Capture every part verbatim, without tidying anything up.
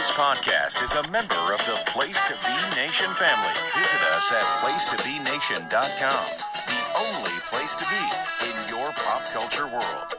This podcast is a member of the Place to Be Nation family. Visit us at place to be nation dot com, the only place to be in your pop culture world.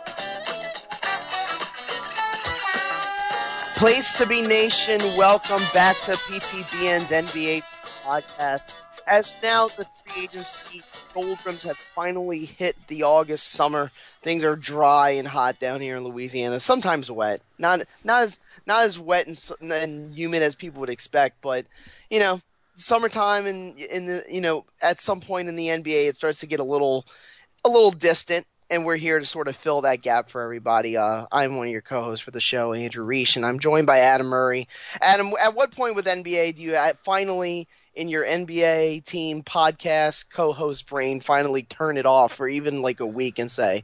Place to Be Nation, welcome back to P T B N's N B A podcast. As now the free agency doldrums have finally hit the August summer, things are dry and hot down here in Louisiana. Sometimes wet, not not as not as wet and, and humid as people would expect, but you know, summertime and in the you know at some point in the N B A it starts to get a little a little distant. And we're here to sort of fill that gap for everybody. Uh, I'm one of your co-hosts for the show, Andrew Reich, and I'm joined by Adam Murray. Adam, at what point with N B A do you finally, in your N B A team podcast co-host brain, finally turn it off for even like a week and say,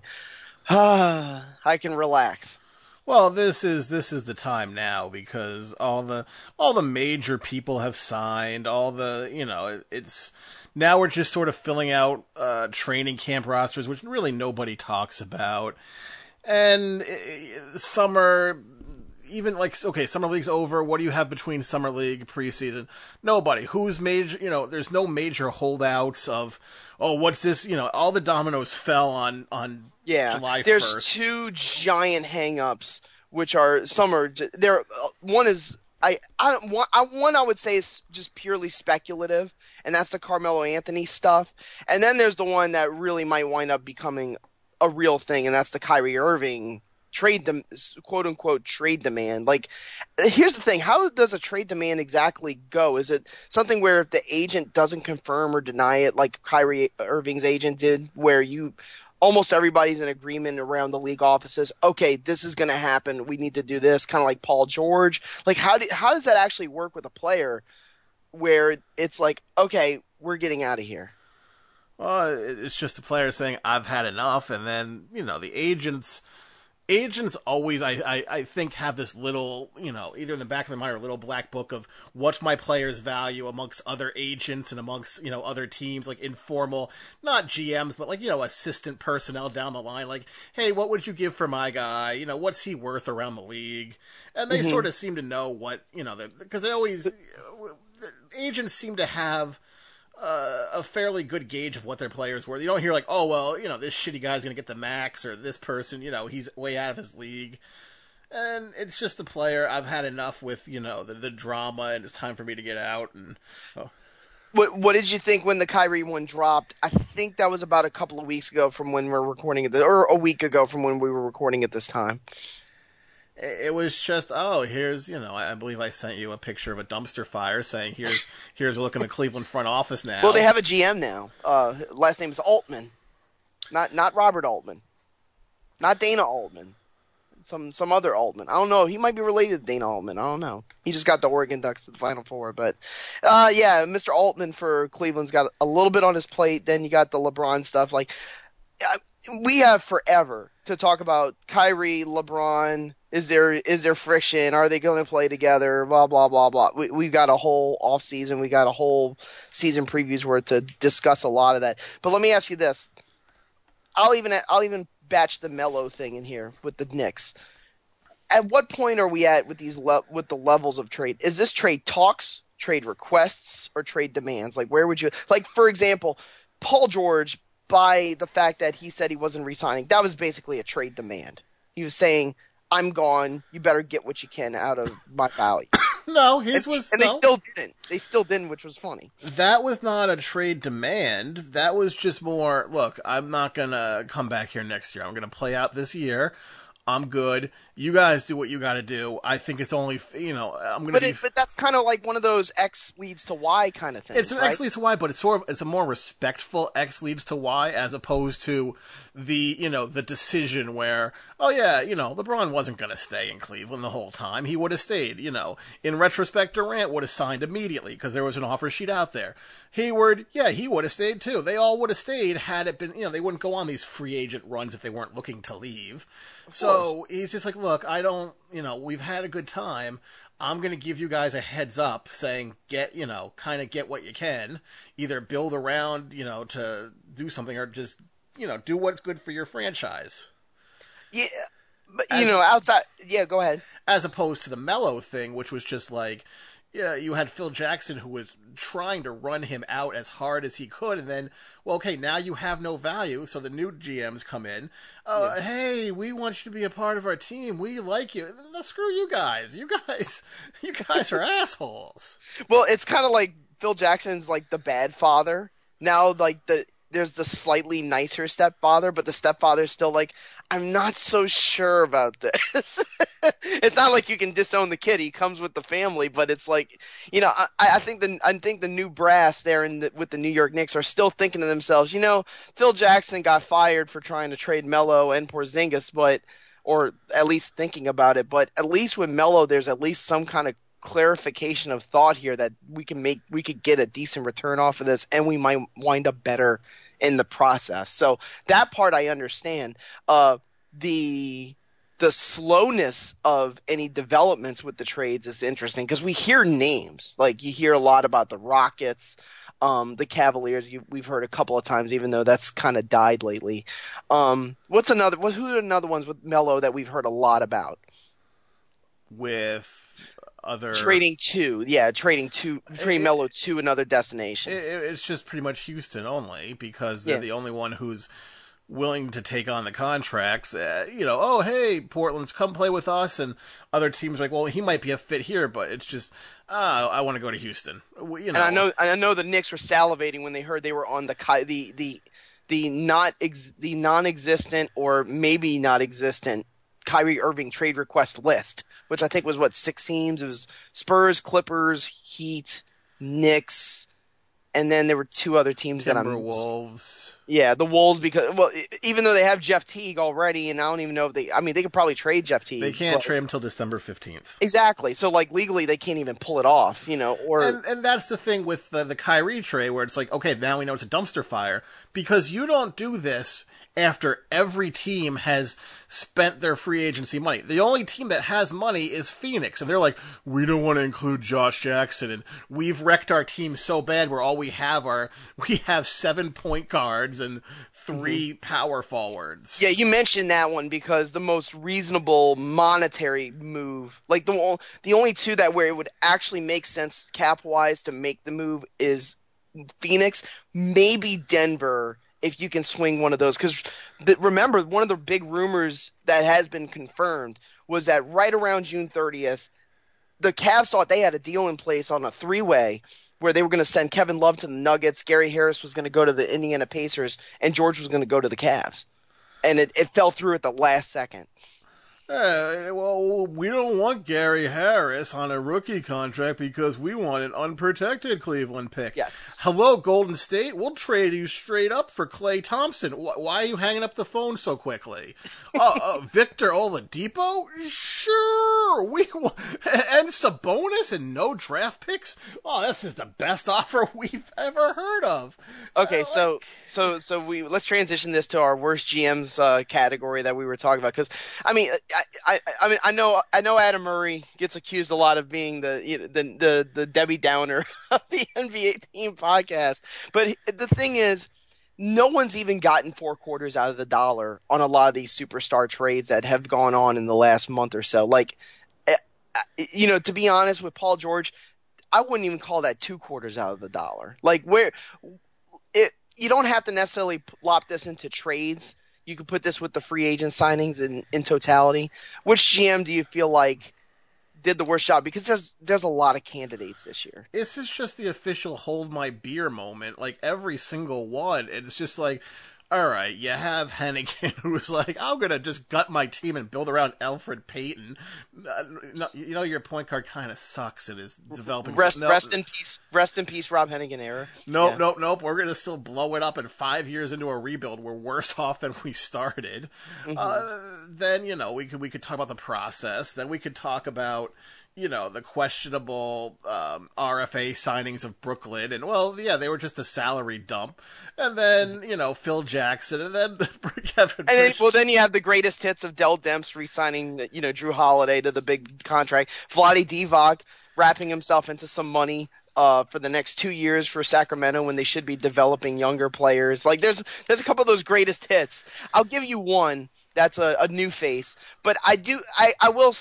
ah, I can relax? Well, this is this is the time now because all the all the major people have signed. All the you know it's now we're just sort of filling out uh, training camp rosters, which really nobody talks about. And uh, summer, even like okay, summer league's over. What do you have between summer league preseason? Nobody. Who's major? You know, there's no major holdouts of oh, what's this? You know, all the dominoes fell on on. Yeah, July there's first. two giant hang-ups, which are some are there. One is I I don't one I, one I would say is just purely speculative, and that's the Carmelo Anthony stuff. And then there's the one that really might wind up becoming a real thing, and that's the Kyrie Irving trade dem- quote unquote trade demand. Like, here's the thing: how does a trade demand exactly go? Is it something where if the agent doesn't confirm or deny it, like Kyrie Irving's agent did, where you almost everybody's in agreement around the league offices? Okay, this is going to happen. We need to do this, kind of like Paul George. Like, how do, how does that actually work with a player where it's like, okay, we're getting out of here? Well, it's just a player saying, I've had enough. And then, you know, the agents, agents always, I, I, I think, have this little, you know, either in the back of their mind or a little black book of what's my player's value amongst other agents and amongst, you know, other teams, like informal, not G Ms, but like, you know, assistant personnel down the line. Like, hey, what would you give for my guy? You know, what's he worth around the league? And they mm-hmm. sort of seem to know what, you know, because they always, agents seem to have Uh, a fairly good gauge of what their players were. You don't hear like, oh, well, you know, this shitty guy's going to get the max, or this person, you know, he's way out of his league. And it's just the player. I've had enough with, you know, the, the drama, and it's time for me to get out. And oh. What What did you think when the Kyrie one dropped? I think that was about a couple of weeks ago from when we're recording it, or a week ago from when we were recording at this time. It was just, oh, here's, you know, I believe I sent you a picture of a dumpster fire saying, here's here's a look in the Cleveland front office now. Well, they have a G M now. Uh, last name is Altman. Not not Robert Altman. Not Dana Altman. Some some other Altman. I don't know. He might be related to Dana Altman. I don't know. He just got the Oregon Ducks to the Final Four. But, uh, yeah, Mister Altman for Cleveland's got a little bit on his plate. Then you got the LeBron stuff. Like, uh, we have forever to talk about Kyrie, LeBron. Is there is there friction? Are they going to play together? Blah, blah, blah, blah. We, we've got a whole offseason. We got a whole season previews worth to discuss a lot of that. But let me ask you this. I'll even I'll even batch the Melo thing in here with the Knicks. At what point are we at with these le- with the levels of trade? Is this trade talks, trade requests, or trade demands? Like, where would you – like, for example, Paul George, by the fact that he said he wasn't re-signing, that was basically a trade demand. He was saying – I'm gone. You better get what you can out of my value. No, his and, was, and no. they still didn't. They still didn't, which was funny. That was not a trade demand. That was just more. Look, I'm not gonna come back here next year. I'm gonna play out this year. I'm good. You guys do what you got to do. I think it's only, you know, I'm going to but be... It, but that's kind of like one of those X leads to Y kind of things, It's an right? X leads to Y, but it's sort of, it's a more respectful X leads to Y as opposed to the, you know, the decision where, oh yeah, you know, LeBron wasn't going to stay in Cleveland the whole time. He would have stayed, you know. In retrospect, Durant would have signed immediately because there was an offer sheet out there. Hayward, yeah, he would have stayed too. They all would have stayed had it been, you know, they wouldn't go on these free agent runs if they weren't looking to leave. So he's just like, look, I don't, you know, we've had a good time. I'm going to give you guys a heads up saying, get, you know, kind of get what you can. Either build around, you know, to do something or just, you know, do what's good for your franchise. Yeah, But you As- know, outside, yeah, go ahead. as opposed to the Melo thing, which was just like, yeah, you had Phil Jackson who was trying to run him out as hard as he could, and then, well, okay, now you have no value, so the new G Ms come in. Uh, Yeah. Hey, we want you to be a part of our team. We like you. No, screw you guys. You guys, you guys are assholes. Well, it's kind of like Phil Jackson's like the bad father. Now, like the there's the slightly nicer stepfather, but the stepfather's still like, I'm not so sure about this. It's not like you can disown the kid; he comes with the family. But it's like, you know, I, I think the I think the new brass there in the, with the New York Knicks are still thinking to themselves, you know, Phil Jackson got fired for trying to trade Melo and Porzingis, but or at least thinking about it. But at least with Melo, there's at least some kind of clarification of thought here that we can make we could get a decent return off of this, and we might wind up better in the process. So that part I understand. Uh, the the slowness of any developments with the trades is interesting because we hear names. Like you hear a lot about the Rockets, um, the Cavaliers. You, we've heard a couple of times, even though that's kind of died lately. Um, what's another? What, who are another ones with Melo that we've heard a lot about? With other Trading to, yeah, trading to, trading It- Melo to another destination. It, it's just pretty much Houston only because they're Yeah. the only one who's willing to take on the contracts. Uh, you know, oh hey, Portland's come play with us, and other teams are like, well, he might be a fit here, but it's just, ah, I want to go to Houston. We- You know, And I know, I know the Knicks were salivating when they heard they were on the Ky- the the the not ex, the non-existent or maybe not existent Kyrie Irving trade request list, which I think was what six teams. It was Spurs, Clippers, Heat, Knicks, and then there were two other teams that I'm. Timberwolves. Yeah, the Wolves, because well, e- even though they have Jeff Teague already, and I don't even know if they. I mean, they could probably trade Jeff Teague. They can't but- trade him until December fifteenth. Exactly. So like legally, they can't even pull it off. You know, or And, and that's the thing with the, the Kyrie trade where it's like, okay, now we know it's a dumpster fire because you don't do this after every team has spent their free agency money. The only team that has money is Phoenix, and they're like, we don't want to include Josh Jackson, and we've wrecked our team so bad where all we have are, we have seven point guards and three mm-hmm. power forwards. Yeah, you mentioned that one because the most reasonable monetary move, like the the only two that where it would actually make sense cap-wise to make the move is Phoenix, maybe Denver, if you can swing one of those. Because remember, one of the big rumors that has been confirmed was that right around June thirtieth, the Cavs thought they had a deal in place on a three-way where they were going to send Kevin Love to the Nuggets, Gary Harris was going to go to the Indiana Pacers, and George was going to go to the Cavs. And it, it fell through at the last second. Uh, well, we don't want Gary Harris on a rookie contract because we want an unprotected Cleveland pick. Yes. Hello, Golden State. We'll trade you straight up for Klay Thompson. Why are you hanging up the phone so quickly? uh, uh, Victor Oladipo? Sure. We want, and Sabonis and no draft picks? Oh, this is the best offer we've ever heard of. Okay, uh, so like... so so we let's transition this to our worst G Ms uh, category that we were talking about because I mean. I, I, I mean I know I know Adam Murray gets accused a lot of being the you know, the, the the Debbie Downer of the N B A Team podcast, but the thing is, no one's even gotten four quarters out of the dollar on a lot of these superstar trades that have gone on in the last month or so. Like, you know, to be honest with Paul George, I wouldn't even call that two quarters out of the dollar. Like where it you don't have to necessarily lop this into trades. You could put this with the free agent signings in, in totality. Which G M do you feel like did the worst job? Because there's there's a lot of candidates this year. This is just the official hold my beer moment. Like every single one. It's just like, all right, you have Hennigan who's like, I'm going to just gut my team and build around Elfrid Payton. Uh, no, you know, your point guard kind of sucks and is developing. Rest, no, rest in peace. Rest in peace, Rob Hennigan era. Nope, yeah. nope, nope. We're going to still blow it up, and five years into a rebuild, we're worse off than we started. Mm-hmm. Uh, then, you know, we could we could talk about the process. Then we could talk about, you know, the questionable um, R F A signings of Brooklyn. And, well, yeah, they were just a salary dump. And then, you know, Phil Jackson. And then Kevin And then, well, then you have the greatest hits of Dell Demps re-signing, you know, Drew Holiday to the big contract. Vlade Divac wrapping himself into some money uh, for the next two years for Sacramento when they should be developing younger players. Like, there's there's a couple of those greatest hits. I'll give you one. That's a, a new face. But I do I, I will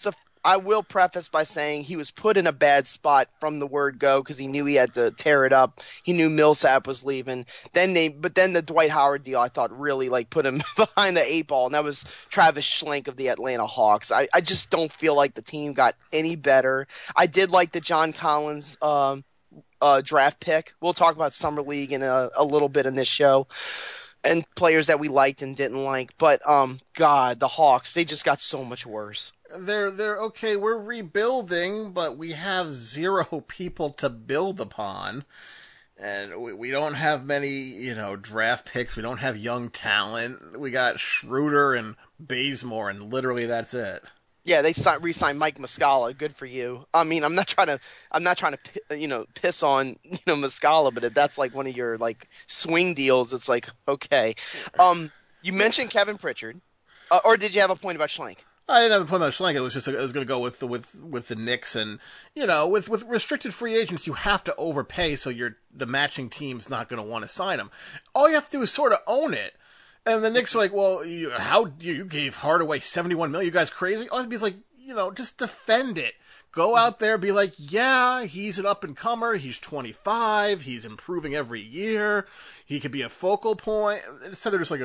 I will preface by saying he was put in a bad spot from the word go because he knew he had to tear it up. He knew Millsap was leaving. Then they but then the Dwight Howard deal I thought really like put him behind the eight ball, and that was Travis Schlenk of the Atlanta Hawks. I, I just don't feel like the team got any better. I did like the John Collins um, uh, draft pick. We'll talk about Summer League in a, a little bit in this show. And players that we liked and didn't like. But, um, God, the Hawks, they just got so much worse. They're, they're okay, we're rebuilding, but we have zero people to build upon. And we, we don't have many, you know, draft picks. We don't have young talent. We got Schroeder and Bazemore, and literally that's it. Yeah, they signed, re-signed Mike Muscala. Good for you. I mean, I'm not trying to, I'm not trying to, you know, piss on, you know, Muscala, but if that's like one of your like swing deals, it's like okay. Um, you mentioned Kevin Pritchard, uh, or did you have a point about Schlenk? I didn't have a point about Schlenk. It was just I was going to go with the with with the Knicks, and you know, with with restricted free agents, you have to overpay, so you're the matching team's not going to want to sign them. All you have to do is sort of own it. And the Knicks are like, well, you, how you gave Hardaway seventy-one million? You guys crazy? All he's like, you know, just defend it. Go out there, be like, yeah, he's an up and comer. He's twenty-five. He's improving every year. He could be a focal point. Instead, they're just like,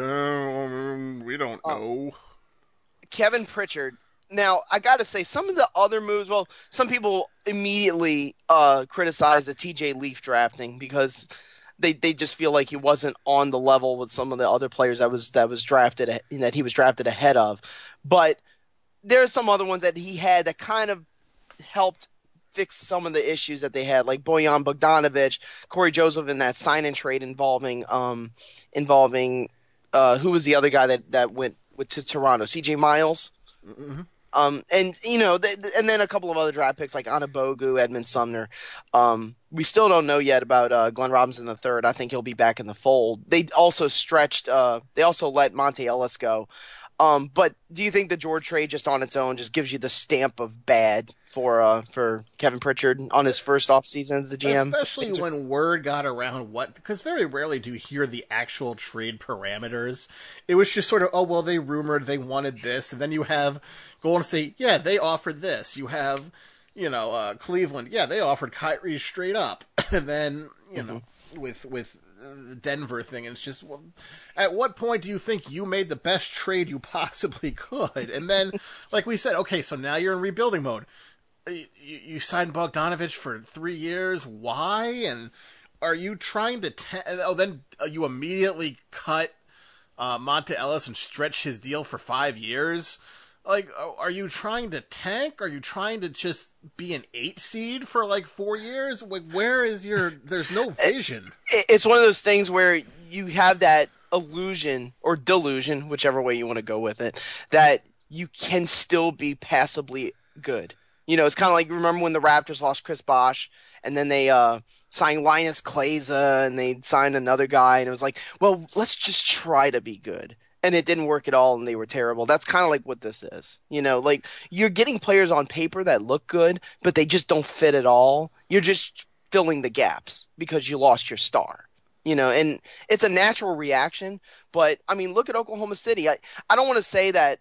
oh, we don't know. Uh, Kevin Pritchard. Now, I got to say, some of the other moves. Well, some people immediately uh, criticize the T J Leaf drafting because. They they just feel like he wasn't on the level with some of the other players that was that was drafted that he was drafted ahead of, but there are some other ones that he had that kind of helped fix some of the issues that they had, like Bojan Bogdanovic, Corey Joseph in that sign and trade involving um involving uh who was the other guy that, that went with to Toronto, C J Miles. Mm-hmm. Um, and, you know, th- and then a couple of other draft picks like Anabogu, Edmund Sumner. Um, we still don't know yet about uh, Glenn Robinson the third. I think he'll be back in the fold. They also stretched uh, – they also let Monte Ellis go. Um, but do you think the George trade just on its own just gives you the stamp of bad for uh, for Kevin Pritchard on his first offseason as the G M? Especially when word got around what – because very rarely do you hear the actual trade parameters. It was just sort of, oh, well, they rumored they wanted this. And then you have Golden State, yeah, they offered this. You have, you know, uh, Cleveland, yeah, they offered Kyrie straight up. And then, you mm-hmm. know, with with – the Denver thing, and it's just, well, at what point do you think you made the best trade you possibly could? And then, like we said, okay, so now you're in rebuilding mode. You, you signed Bogdanovic for three years. Why? And are you trying to? Te- oh, then you immediately cut uh, Monte Ellis and stretch his deal for five years. Like, are you trying to tank? Are you trying to just be an eight seed for like four years? Like, where is your? There's no vision. It's one of those things where you have that illusion or delusion, whichever way you want to go with it, that you can still be passably good. You know, it's kind of like, remember when the Raptors lost Chris Bosh and then they uh, signed Linus Kleza and they signed another guy, and it was like, well, let's just try to be good. And it didn't work at all, and they were terrible. That's kind of like what this is. You know, like, you're getting players on paper that look good, but they just don't fit at all. You're just filling the gaps because you lost your star. You know, and it's a natural reaction. But, I mean, look at Oklahoma City. I, I don't want to say that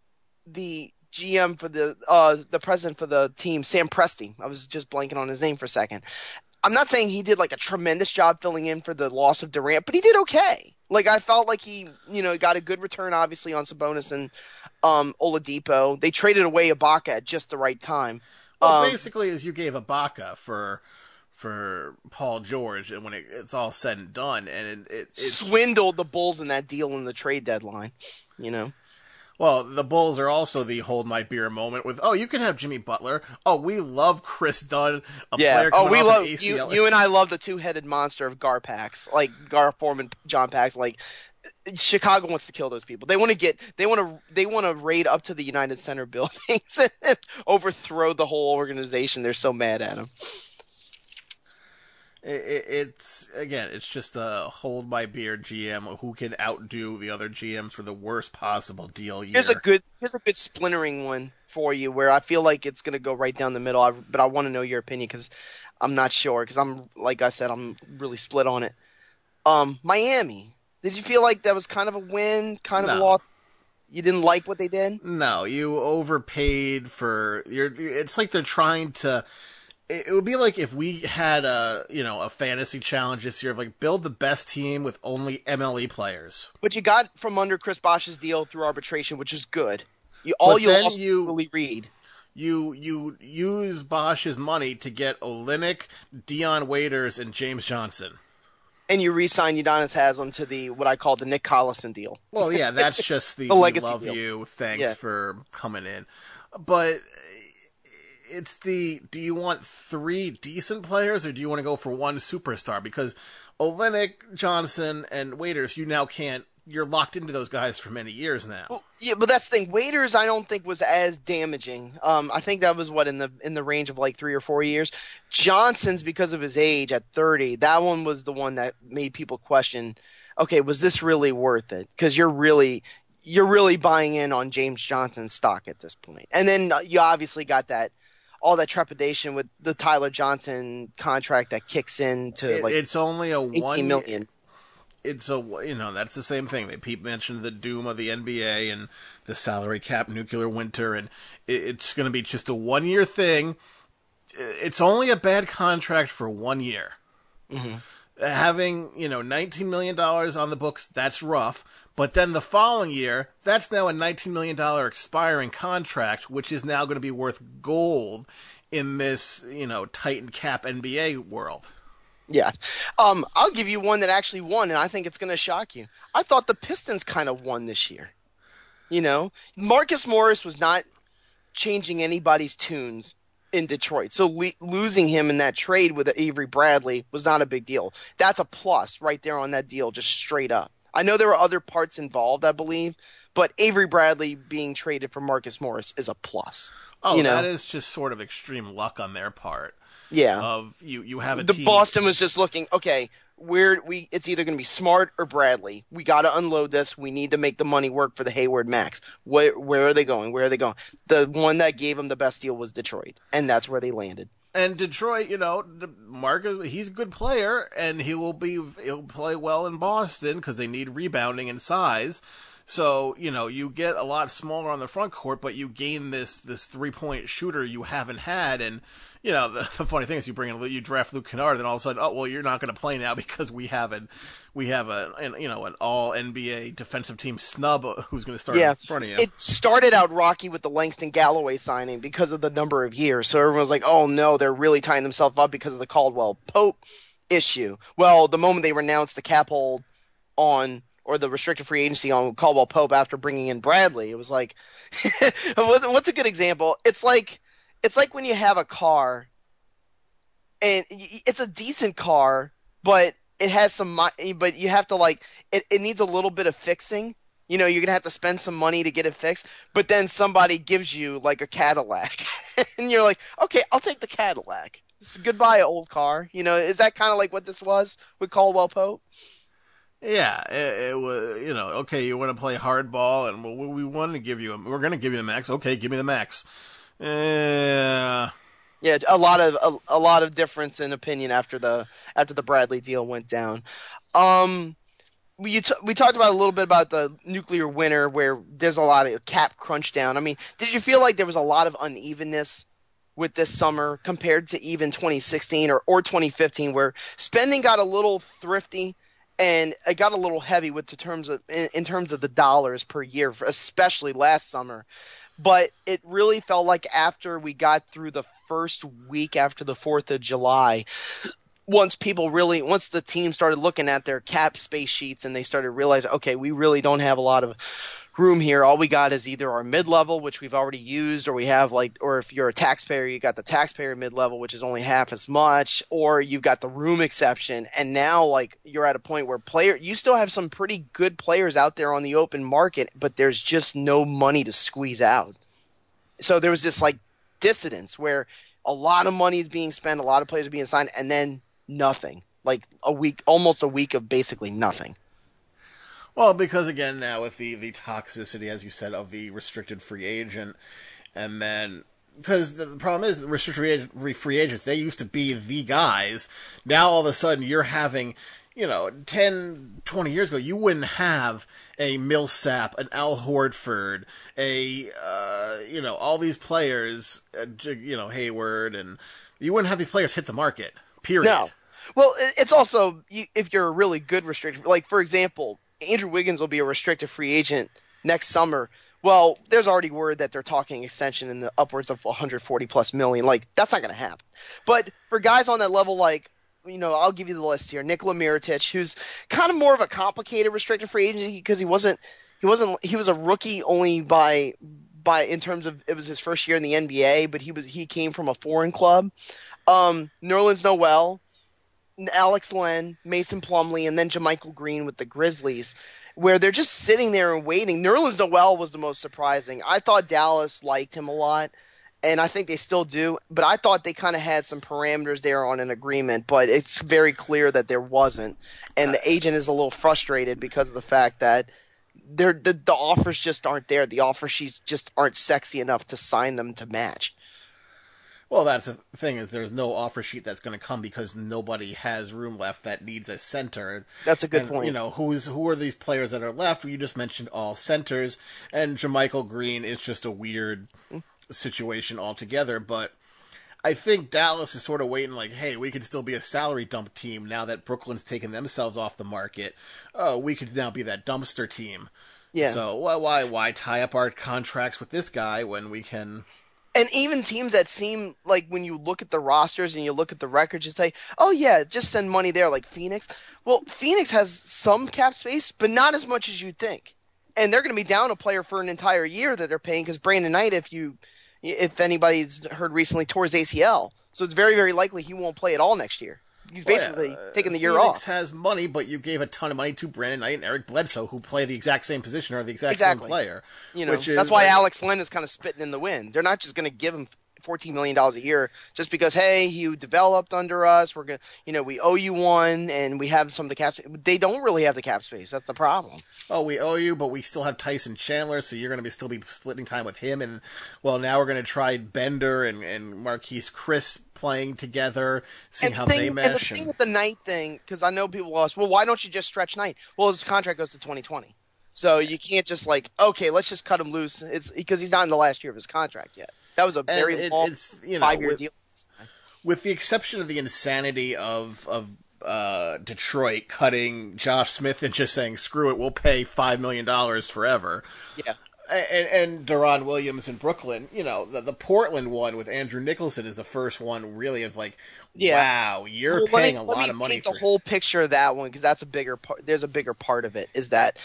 the G M for the uh, the president for the team, Sam Presti, I was just blanking on his name for a second. I'm not saying he did like a tremendous job filling in for the loss of Durant, but he did okay. Like, I felt like he, you know, got a good return, obviously, on Sabonis and um, Oladipo. They traded away Ibaka at just the right time. Well, um, basically, as you gave Ibaka for for Paul George, and when it, it's all said and done, and it, it it's, swindled the Bulls in that deal in the trade deadline, you know. Well, the Bulls are also the hold my beer moment with, oh, you can have Jimmy Butler. Oh, we love Chris Dunn, a yeah. player coming oh, we off love an A C L. You, you and I love the two-headed monster of Gar Pax, like Gar Forman, and John Pax. Like, Chicago wants to kill those people. They want to get, they want to, they want to raid up to the United Center buildings and overthrow the whole organization. They're so mad at him. It's, again, it's just a hold my beer G M who can outdo the other G Ms for the worst possible deal year. Here's a good, here's a good splintering one for you where I feel like it's going to go right down the middle, I, but I want to know your opinion because I'm not sure because I'm, like I said, I'm really split on it. Um, Miami. Did you feel like that was kind of a win, kind of no. a loss? You didn't like what they did? No, you overpaid for you're. It's like they're trying to. It would be like if we had a you know a fantasy challenge this year of like build the best team with only M L E players. But you got from under Chris Bosh's deal through arbitration, which is good. You all But you then also you- really read. You you use Bosch's money to get Olynyk, Dion Waiters, and James Johnson. And you re-sign Udonis Haslam to the what I call the Nick Collison deal. Well, yeah, that's just the, The we legacy love deal. you, thanks Yeah. for coming in. But it's the, do you want three decent players or do you want to go for one superstar? Because Olynyk, Johnson, and Waiters, you now can't, you're locked into those guys for many years now. Well, yeah, but that's the thing. Waiters, I don't think was as damaging. Um, I think that was what in the in the range of like three or four years. Johnson's because of his age at thirty. That one was the one that made people question. Okay, was this really worth it? Because you're really you're really buying in on James Johnson's stock at this point. And then you obviously got that all that trepidation with the Tyler Johnson contract that kicks in to It- like it's only a eighteen one million. It's a, you know, that's the same thing. They Pete mentioned the doom of the N B A and the salary cap nuclear winter, and it, it's going to be just a one year thing. It's only a bad contract for one year. Mm-hmm. Having, you know, nineteen million dollars on the books, that's rough. But then the following year, that's now a nineteen million dollars expiring contract, which is now going to be worth gold in this, you know, tightened cap N B A world. Yeah. Um, I'll give you one that actually won, and I think it's going to shock you. I thought the Pistons kind of won this year. You know, Marcus Morris was not changing anybody's tunes in Detroit. So le- losing him in that trade with Avery Bradley was not a big deal. That's a plus right there on that deal, just straight up. I know there were other parts involved, I believe, but Avery Bradley being traded for Marcus Morris is a plus. Oh, you know? that is just sort of extreme luck on their part. Yeah. Of you, you have a the team. Boston was just looking, okay, we're, we it's either going to be Smart or Bradley. We got to unload this. We need to make the money work for the Hayward Max. Where where are they going? Where are they going? The one that gave them the best deal was Detroit, and that's where they landed. And Detroit, you know, Marcus, he's a good player, and he will be he'll play well in Boston because they need rebounding and size. So, you know, you get a lot smaller on the front court, but you gain this this three point shooter you haven't had. And, you know, the, the funny thing is you bring in, you draft Luke Kennard, then all of a sudden, oh, well, you're not going to play now because we have an, we have a, an, you know, an all N B A defensive team snub who's going to start Yeah, in front of you. it started out rocky with the Langston Galloway signing because of the number of years. So everyone was like, oh, no, they're really tying themselves up because of the Caldwell Pope issue. Well, the moment they renounced the cap hold on or the restricted free agency on Caldwell Pope after bringing in Bradley, it was like, what's a good example? It's like, it's like when you have a car, and it's a decent car, but it has some, but you have to like, it, it needs a little bit of fixing. You know, you're going to have to spend some money to get it fixed, but then somebody gives you like a Cadillac and you're like, okay, I'll take the Cadillac. It's goodbye, old car. You know, is that kind of like what this was with Caldwell Pope? Yeah, it, it was, you know, okay, you want to play hardball, and we, we want to give you, a, we're going to give you the max. Okay, give me the max. Uh, Yeah, a lot of a, a lot of difference in opinion after the after the Bradley deal went down. Um, we t- we talked about a little bit about the nuclear winter where there's a lot of cap crunch down. I mean, did you feel like there was a lot of unevenness with this summer compared to even twenty sixteen or, or twenty fifteen, where spending got a little thrifty? And it got a little heavy with the terms of in, in terms of the dollars per year, especially last summer. But it really felt like after we got through the first week after the fourth of July, once people really, once the team started looking at their cap space sheets and they started realizing, okay, we really don't have a lot of room here. All we got is either our mid-level, which we've already used, or we have like, or if you're a taxpayer, you got the taxpayer mid-level, which is only half as much, or you've got the room exception. And now like you're at a point where player, you still have some pretty good players out there on the open market, but there's just no money to squeeze out. So there was this like dissidence where a lot of money is being spent, a lot of players are being signed, and then nothing, like a week, almost a week of basically nothing. Well, because again, now with the, the toxicity, as you said, of the restricted free agent, and then, because the, the problem is, the restricted free, agent, free agents, they used to be the guys. Now all of a sudden you're having, you know, ten, twenty years ago, you wouldn't have a Millsap, an Al Horford, a, uh, you know, all these players, uh, you know, Hayward, and you wouldn't have these players hit the market, period. No. Well, it's also, if you're a really good restricted, like, for example, Andrew Wiggins will be a restricted free agent next summer. Well, there's already word that they're talking extension in the upwards of one hundred forty plus million. Like, that's not going to happen. But for guys on that level, like, you know, I'll give you the list here. Nikola Mirotic, who's kind of more of a complicated restricted free agent because he wasn't, he wasn't, he was a rookie only by, by in terms of it was his first year in the N B A, but he was he came from a foreign club. Um, Nerlens Noel, Alex Len, Mason Plumlee, and then JaMychal Green with the Grizzlies, where they're just sitting there and waiting. Nerlens Noel was the most surprising. I thought Dallas liked him a lot. And I think they still do, but I thought they kind of had some parameters there on an agreement, but it's very clear that there wasn't. And the agent is a little frustrated because of the fact that they're, the, the offers just aren't there. The offer sheets just aren't sexy enough to sign them to match. Well, that's the thing is there's no offer sheet that's going to come because nobody has room left that needs a center. That's a good and, point. You know, who's who are these players that are left? Well, you just mentioned all centers, and JaMychal Green is just a weird situation altogether. But I think Dallas is sort of waiting like, hey, we could still be a salary dump team now that Brooklyn's taken themselves off the market. Oh, we could now be that dumpster team. Yeah. So why why why tie up our contracts with this guy when we can? And even teams that seem like when you look at the rosters and you look at the records, you say, oh, yeah, just send money there like Phoenix. Well, Phoenix has some cap space, but not as much as you think. And they're going to be down a player for an entire year that they're paying because Brandon Knight, if you, if anybody's heard recently, tore his A C L. So it's very, very likely he won't play at all next year. He's basically well, yeah, uh, taking the year Phoenix off. Phoenix has money, but you gave a ton of money to Brandon Knight and Eric Bledsoe, who play the exact same position or the exact exactly. same player. You know, which is, that's why like, Alex Len is kind of spitting in the wind. They're not just going to give him fourteen million dollars a year just because, hey, you developed under us. We're going to, you know, we owe you one and we have some of the cap space. They don't really have the cap space. That's the problem. Oh, we owe you, but we still have Tyson Chandler, so you're going to be still be splitting time with him. And, well, now we're going to try Bender and, and Marquise Chris playing together, see and how thing, they mesh. And the thing with the Knight thing, because I know people will ask, well, why don't you just stretch Knight? Well, his contract goes to twenty twenty. So you can't just like, okay, let's just cut him loose. It's because he's not in the last year of his contract yet. That was a very it, long it's, you know, five-year with, deal. With the exception of the insanity of of uh, Detroit cutting Josh Smith and just saying, screw it, we'll pay five million dollars forever. Yeah. And, and Deron Williams in Brooklyn, you know, the, the Portland one with Andrew Nicholson is the first one really of like, yeah. wow, you're well, paying me, a lot of money paint for the whole picture of that one because that's a bigger part. There's a bigger part of it is that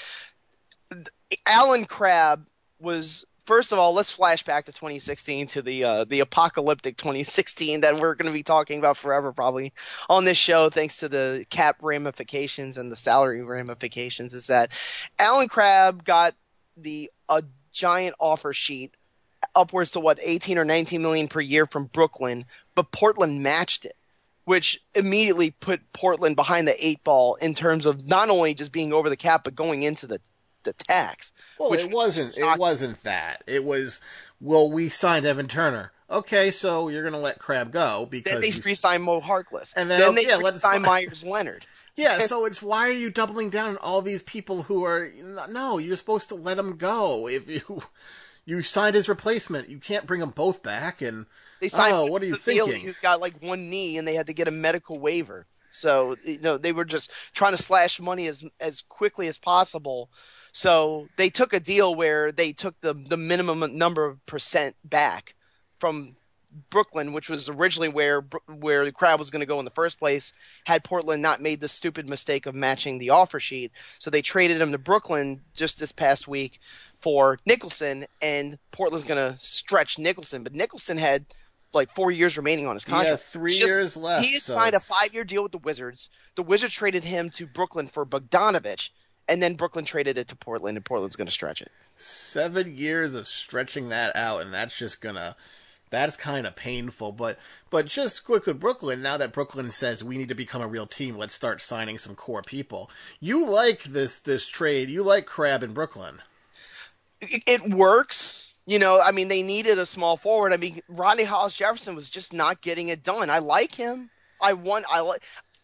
Alan Crabb was, first of all, let's flash back to twenty sixteen to the uh, the apocalyptic twenty sixteen that we're going to be talking about forever probably on this show thanks to the cap ramifications and the salary ramifications is that Alan Crabb got the a giant offer sheet upwards to what eighteen or nineteen million per year from Brooklyn, but Portland matched it, which immediately put Portland behind the eight ball in terms of not only just being over the cap but going into the the tax. Well, it wasn't it wasn't that. It was, well, we signed Evan Turner. Okay, so you're going to let Crabb go because then they re-signed Mo Harkless. And then, then they yeah, re-signed Myers Leonard. Yeah, so it's why are you doubling down on all these people who are no? You're supposed to let them go. If you you signed his replacement, you can't bring them both back. And they signed. Oh, what are you thinking? Who's got like one knee, and they had to get a medical waiver. So you know they were just trying to slash money as as quickly as possible. So they took a deal where they took the the minimum number of percent back from Brooklyn, which was originally where where the Crabb was going to go in the first place, had Portland not made the stupid mistake of matching the offer sheet. So they traded him to Brooklyn just this past week for Nicholson, and Portland's going to stretch Nicholson. But Nicholson had like four years remaining on his contract. Yeah, three just, years left. He had so signed it's... a five-year deal with the Wizards. The Wizards traded him to Brooklyn for Bogdanovich, and then Brooklyn traded it to Portland, and Portland's going to stretch it. Seven years of stretching that out, and that's just going to... That's kind of painful, but but just quick with Brooklyn, now that Brooklyn says we need to become a real team, let's start signing some core people. You like this this trade. You like Crabb in Brooklyn. It, it works. You know, I mean, they needed a small forward. I mean, Rodney Hollis-Jefferson was just not getting it done. I like him. I want. I like.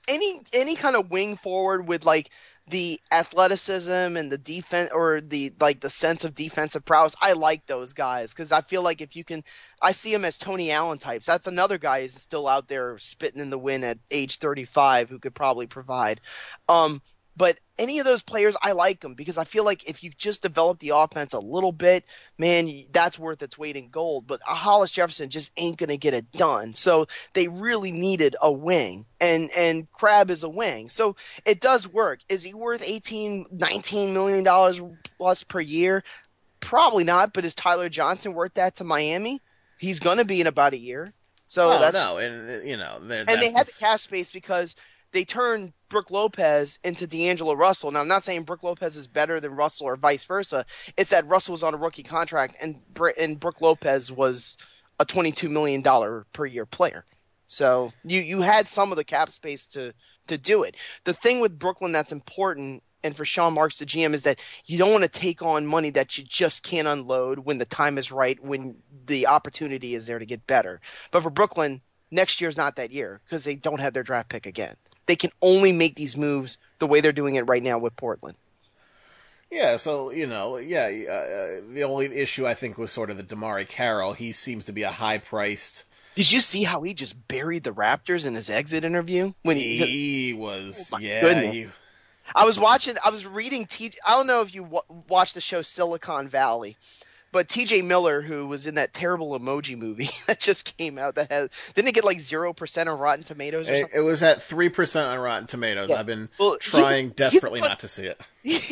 any any kind of wing forward with like the athleticism and the defense or the like the sense of defensive prowess, I like those guys because I feel like if you can, I see him as Tony Allen types. That's another guy who's still out there spitting in the wind at age thirty-five who could probably provide. Um, But any of those players, I like them because I feel like if you just develop the offense a little bit, man, that's worth its weight in gold. But Hollis Jefferson just ain't going to get it done. So they really needed a wing, and and Crabbe is a wing. So it does work. Is he worth eighteen, nineteen million dollars plus per year? Probably not. But is Tyler Johnson worth that to Miami? He's going to be in about a year. So oh, that's no, and you know, and they had the cap space because they turned Brook Lopez into D'Angelo Russell. Now, I'm not saying Brook Lopez is better than Russell or vice versa. It's that Russell was on a rookie contract and and Brook Lopez was a twenty-two million dollars per year player. So you, you had some of the cap space to, to do it. The thing with Brooklyn that's important, and for Sean Marks, the G M, is that you don't want to take on money that you just can't unload when the time is right, when the opportunity is there to get better. But for Brooklyn, next year's not that year because they don't have their draft pick again. They can only make these moves the way they're doing it right now with Portland. Yeah, so, you know, yeah, uh, the only issue I think was sort of the DeMarre Carroll. He seems to be a high-priced. Did you see how he just buried the Raptors in his exit interview? When he, he was, oh yeah. He... I was watching, I was reading, T, I don't know if you w- watched the show Silicon Valley, but T J Miller, who was in that terrible Emoji movie that just came out, that has didn't it get like zero percent on Rotten Tomatoes or it, something? it was at three percent on Rotten Tomatoes. Yeah. I've been well, trying he, desperately not to see it.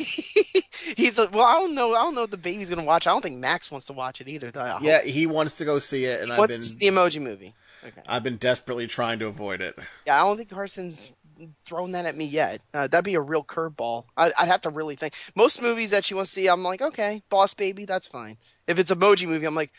He's like, well, I don't know, I don't know what the baby's gonna watch. I don't think Max wants to watch it either. Though. Yeah, he wants to go see it, and he I've been to see the Emoji movie. Okay. I've been desperately trying to avoid it. Yeah, I don't think Carson's thrown that at me yet. Uh, that'd be a real curveball. I'd, I'd have to really think. Most movies that she wants to see, I'm like, okay, Boss Baby, that's fine. If it's an Emoji movie, I'm like,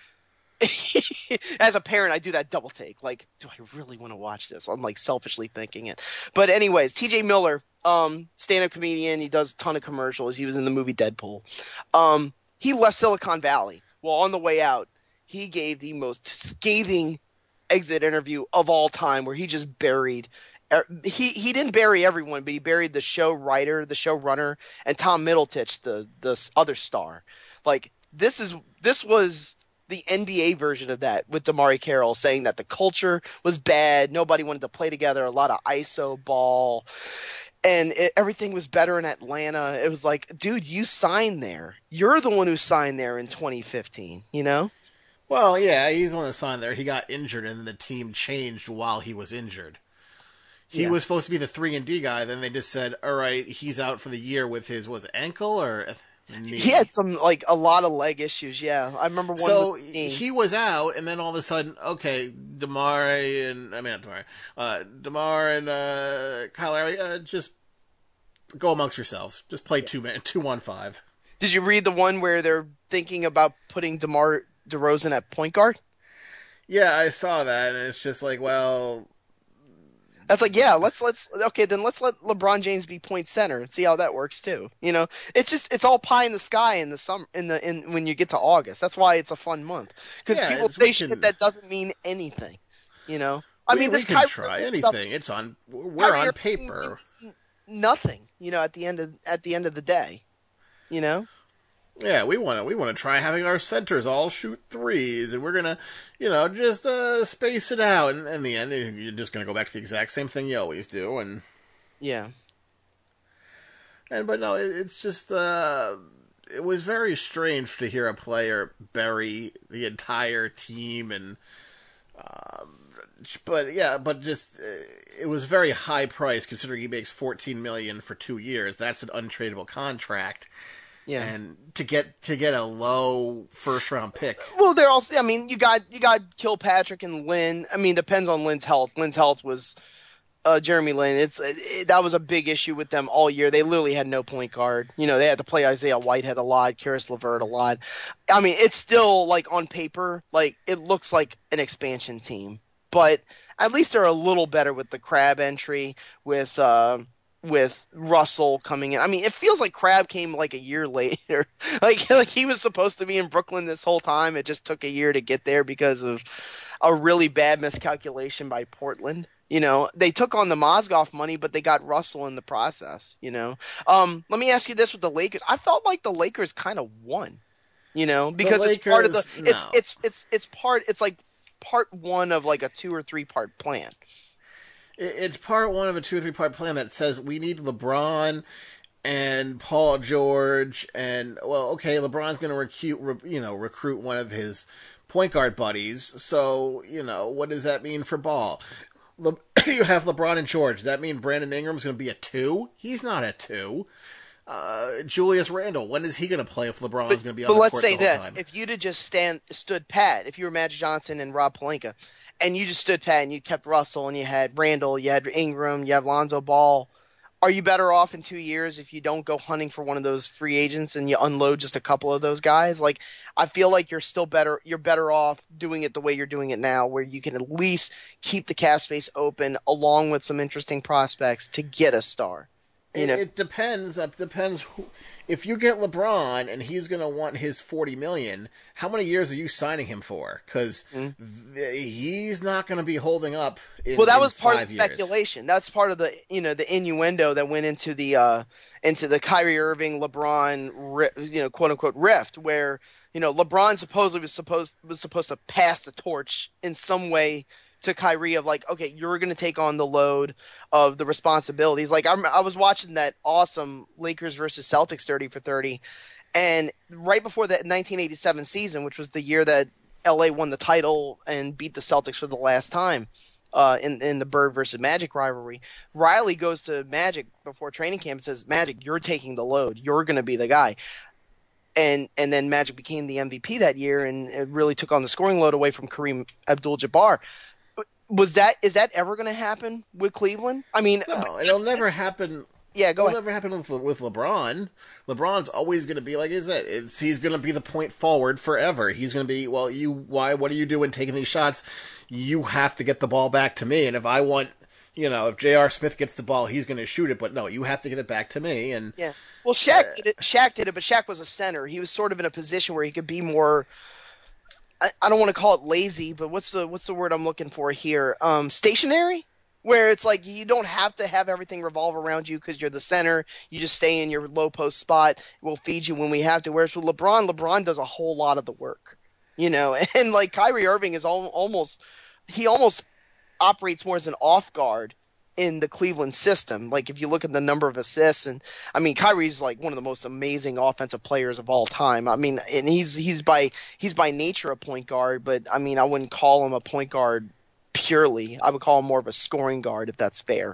as a parent, I do that double take. Like, do I really want to watch this? I'm like selfishly thinking it. But anyways, T J Miller, um, stand-up comedian. He does a ton of commercials. He was in the movie Deadpool. Um, he left Silicon Valley. Well, on the way out, he gave the most scathing exit interview of all time where he just buried he he didn't bury everyone, but he buried the show writer, the show runner, and Tom Middletich, the the other star. Like this is this was the N B A version of that with DeMarre Carroll saying that the culture was bad, nobody wanted to play together, a lot of I S O ball, and it, everything was better in Atlanta. It was like, dude, you signed there. You're the one who signed there in twenty fifteen, you know? Well, yeah, he's the one that signed there. He got injured, and the team changed while he was injured. He yeah. was supposed to be the three and D guy. Then they just said, "All right, he's out for the year with his was it ankle or knee?" He had some like a lot of leg issues. Yeah, I remember one. So he was out, and then all of a sudden, okay, DeMarre and I mean not DeMarre, uh, DeMarre and uh, Kyle Lowry, uh, just go amongst yourselves. Just play yeah. two man, two one five. Did you read the one where they're thinking about putting DeMar DeRozan at point guard? Yeah, I saw that, and it's just like, well. That's like, yeah, let's let's okay, then let's let LeBron James be point center and see how that works too. You know, it's just it's all pie in the sky in the summer in the in when you get to August. That's why it's a fun month because yeah, people say shit that doesn't mean anything. You know, I we, mean, this we can try anything. Stuff, it's on we're on paper. Nothing, you know, at the end of at the end of the day, you know. Yeah, we want to we want to try having our centers all shoot threes, and we're gonna, you know, just uh, space it out. And in the end, you're just gonna go back to the exact same thing you always do. And yeah, and but no, it, it's just uh, it was very strange to hear a player bury the entire team, and um, but yeah, but just uh, it was very high price considering he makes fourteen million dollars for two years. That's an untradeable contract. Yeah, and to get to get a low first round pick. Well, they're also. I mean, you got you got Kilpatrick and Lynn. I mean, depends on Lynn's health. Lynn's health was uh, Jeremy Lin. It's it, that was a big issue with them all year. They literally had no point guard. You know, they had to play Isaiah Whitehead a lot, Karis LeVert a lot. I mean, it's still like on paper, like it looks like an expansion team, but at least they're a little better with the Crabbe entry with. Uh, with Russell coming in. I mean, it feels like Crabbe came like a year later. like like he was supposed to be in Brooklyn this whole time. It just took a year to get there because of a really bad miscalculation by Portland. You know, they took on the Mozgov money, but they got Russell in the process, you know. Um, let me ask you this with the Lakers. I felt like the Lakers kind of won, you know, because Lakers, it's part of the no. it's it's it's it's part it's like part one of like a two or three part plan. It's part one of a two or three part plan that says we need LeBron and Paul George, and well, okay, LeBron's going to recruit, you know, recruit one of his point guard buddies. So, you know, what does that mean for Ball? Le- you have LeBron and George. Does that mean Brandon Ingram's going to be a two? He's not a two. Uh, Julius Randle, when is he going to play if LeBron's going to be on but the let's court say the whole this: time? if you'd have just stand stood pat, if you were Magic Johnson and Rob Pelinka, and you just stood pat and you kept Russell and you had Randall, you had Ingram, you have Lonzo Ball, are you better off in two years if you don't go hunting for one of those free agents and you unload just a couple of those guys? Like, I feel like you're still better. You're better off doing it the way you're doing it now, where you can at least keep the cap space open along with some interesting prospects to get a star. You know? It, it depends. It depends. Who, if you get LeBron and he's going to want his forty million dollars, how many years are you signing him for? Because mm-hmm. th- he's not going to be holding up. In, well, that in was part of the years. speculation. That's part of the you know the innuendo that went into the uh, into the Kyrie Irving LeBron you know quote unquote rift, where you know LeBron supposedly was supposed was supposed to pass the torch in some way to Kyrie of like, okay, you're going to take on the load of the responsibilities. Like I'm, I was watching that awesome Lakers versus Celtics thirty for thirty, and right before that nineteen eighty-seven season, which was the year that L A won the title and beat the Celtics for the last time uh, in in the Bird versus Magic rivalry, Riley goes to Magic before training camp and says, Magic, you're taking the load. You're going to be the guy. And and then Magic became the M V P that year and it really took on the scoring load away from Kareem Abdul-Jabbar. Was that is that ever going to happen with Cleveland? I mean, no, it'll never happen. Yeah, go it'll ahead. never happen with with LeBron. LeBron's always going to be like I said. It's, he's going to be the point forward forever. He's going to be well. You why? What are you doing taking these shots? You have to get the ball back to me. And if I want, you know, if J R. Smith gets the ball, he's going to shoot it. But no, you have to get it back to me. And yeah, well, Shaq uh, did it. Shaq did it, but Shaq was a center. He was sort of in a position where he could be more. I, I don't want to call it lazy, but what's the what's the word I'm looking for here? Um, stationary, where it's like you don't have to have everything revolve around you because you're the center. You just stay in your low post spot. We'll feed you when we have to. Whereas with LeBron, LeBron does a whole lot of the work, you know. And like Kyrie Irving is al- almost he almost operates more as an off guard in the Cleveland system. Like if you look at the number of assists, and I mean Kyrie's like one of the most amazing offensive players of all time. I mean, and he's he's by he's by nature a point guard, but I mean I wouldn't call him a point guard purely. I would call him more of a scoring guard if that's fair.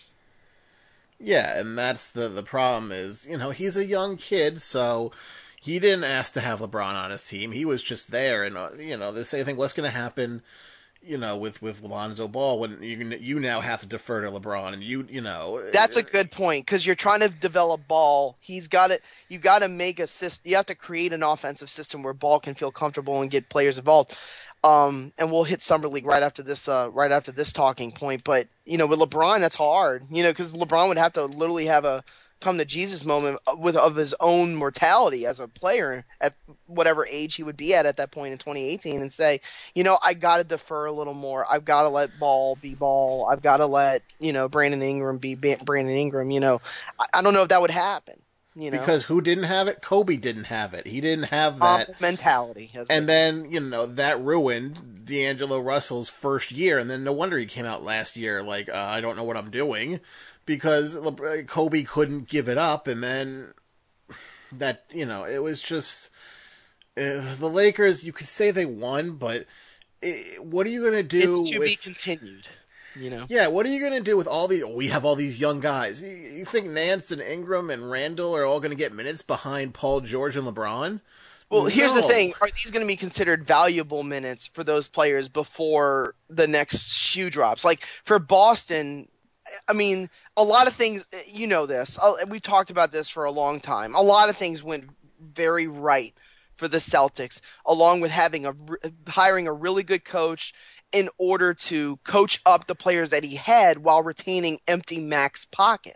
Yeah, and that's the the problem is, you know, he's a young kid, so he didn't ask to have LeBron on his team. He was just there, and uh, you know, the same thing. What's going to happen? You know, with, with Lonzo Ball, when you you now have to defer to LeBron, and you you know that's a good point because you're trying to develop Ball. He's got it. You got to make a system. You have to create an offensive system where Ball can feel comfortable and get players involved. Um, and we'll hit Summer League right after this. Uh, right after this talking point. But you know, with LeBron, that's hard. You know, because LeBron would have to literally have a come to Jesus moment with of his own mortality as a player at whatever age he would be at at that point in twenty eighteen and say, you know, I got to defer a little more. I've got to let Ball be Ball. I've got to let, you know, Brandon Ingram be Brandon Ingram. You know, I, I don't know if that would happen. You know? Because who didn't have it? Kobe didn't have it. He didn't have that um, mentality. And then, you know, that ruined D'Angelo Russell's first year. And then no wonder he came out last year like, uh, I don't know what I'm doing. Because Kobe couldn't give it up, and then that, you know, it was just uh, the Lakers. You could say they won, but it, what are you going to do? It's to with, be continued, you know. Yeah, what are you going to do with all the? We have all these young guys. You, you think Nance and Ingram and Randall are all going to get minutes behind Paul George and LeBron? Well, no. Here's the thing: are these going to be considered valuable minutes for those players before the next shoe drops? Like for Boston. I mean, a lot of things, you know this, we've talked about this for a long time. A lot of things went very right for the Celtics, along with having a, hiring a really good coach in order to coach up the players that he had while retaining empty max pockets.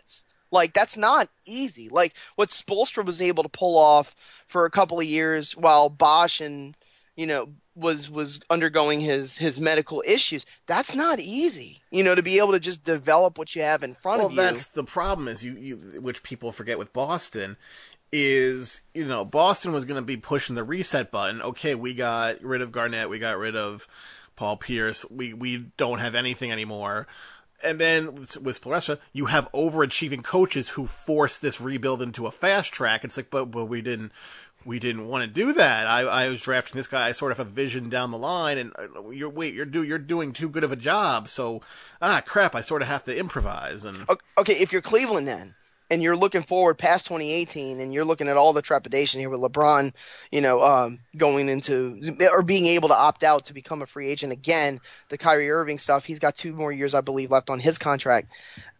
Like, that's not easy. Like, what Spoelstra was able to pull off for a couple of years while Bosch and, you know, was was undergoing his, his medical issues, that's not easy. You know, to be able to just develop what you have in front well, of you. Well, that's the problem, is you, you, which people forget with Boston, is, you know, Boston was going to be pushing the reset button. Okay, we got rid of Garnett, we got rid of Paul Pierce, we, we don't have anything anymore. And then with, with Spoelstra, you have overachieving coaches who force this rebuild into a fast track. It's like, but, but we didn't, we didn't want to do that. I, I was drafting this guy. I sort of have a vision down the line, and you're wait, you're do, you're doing too good of a job. So, ah, crap, I sort of have to improvise. And okay, if you're Cleveland then, and you're looking forward past twenty eighteen, and you're looking at all the trepidation here with LeBron, you know, um, going into or being able to opt out to become a free agent again, the Kyrie Irving stuff, he's got two more years, I believe, left on his contract.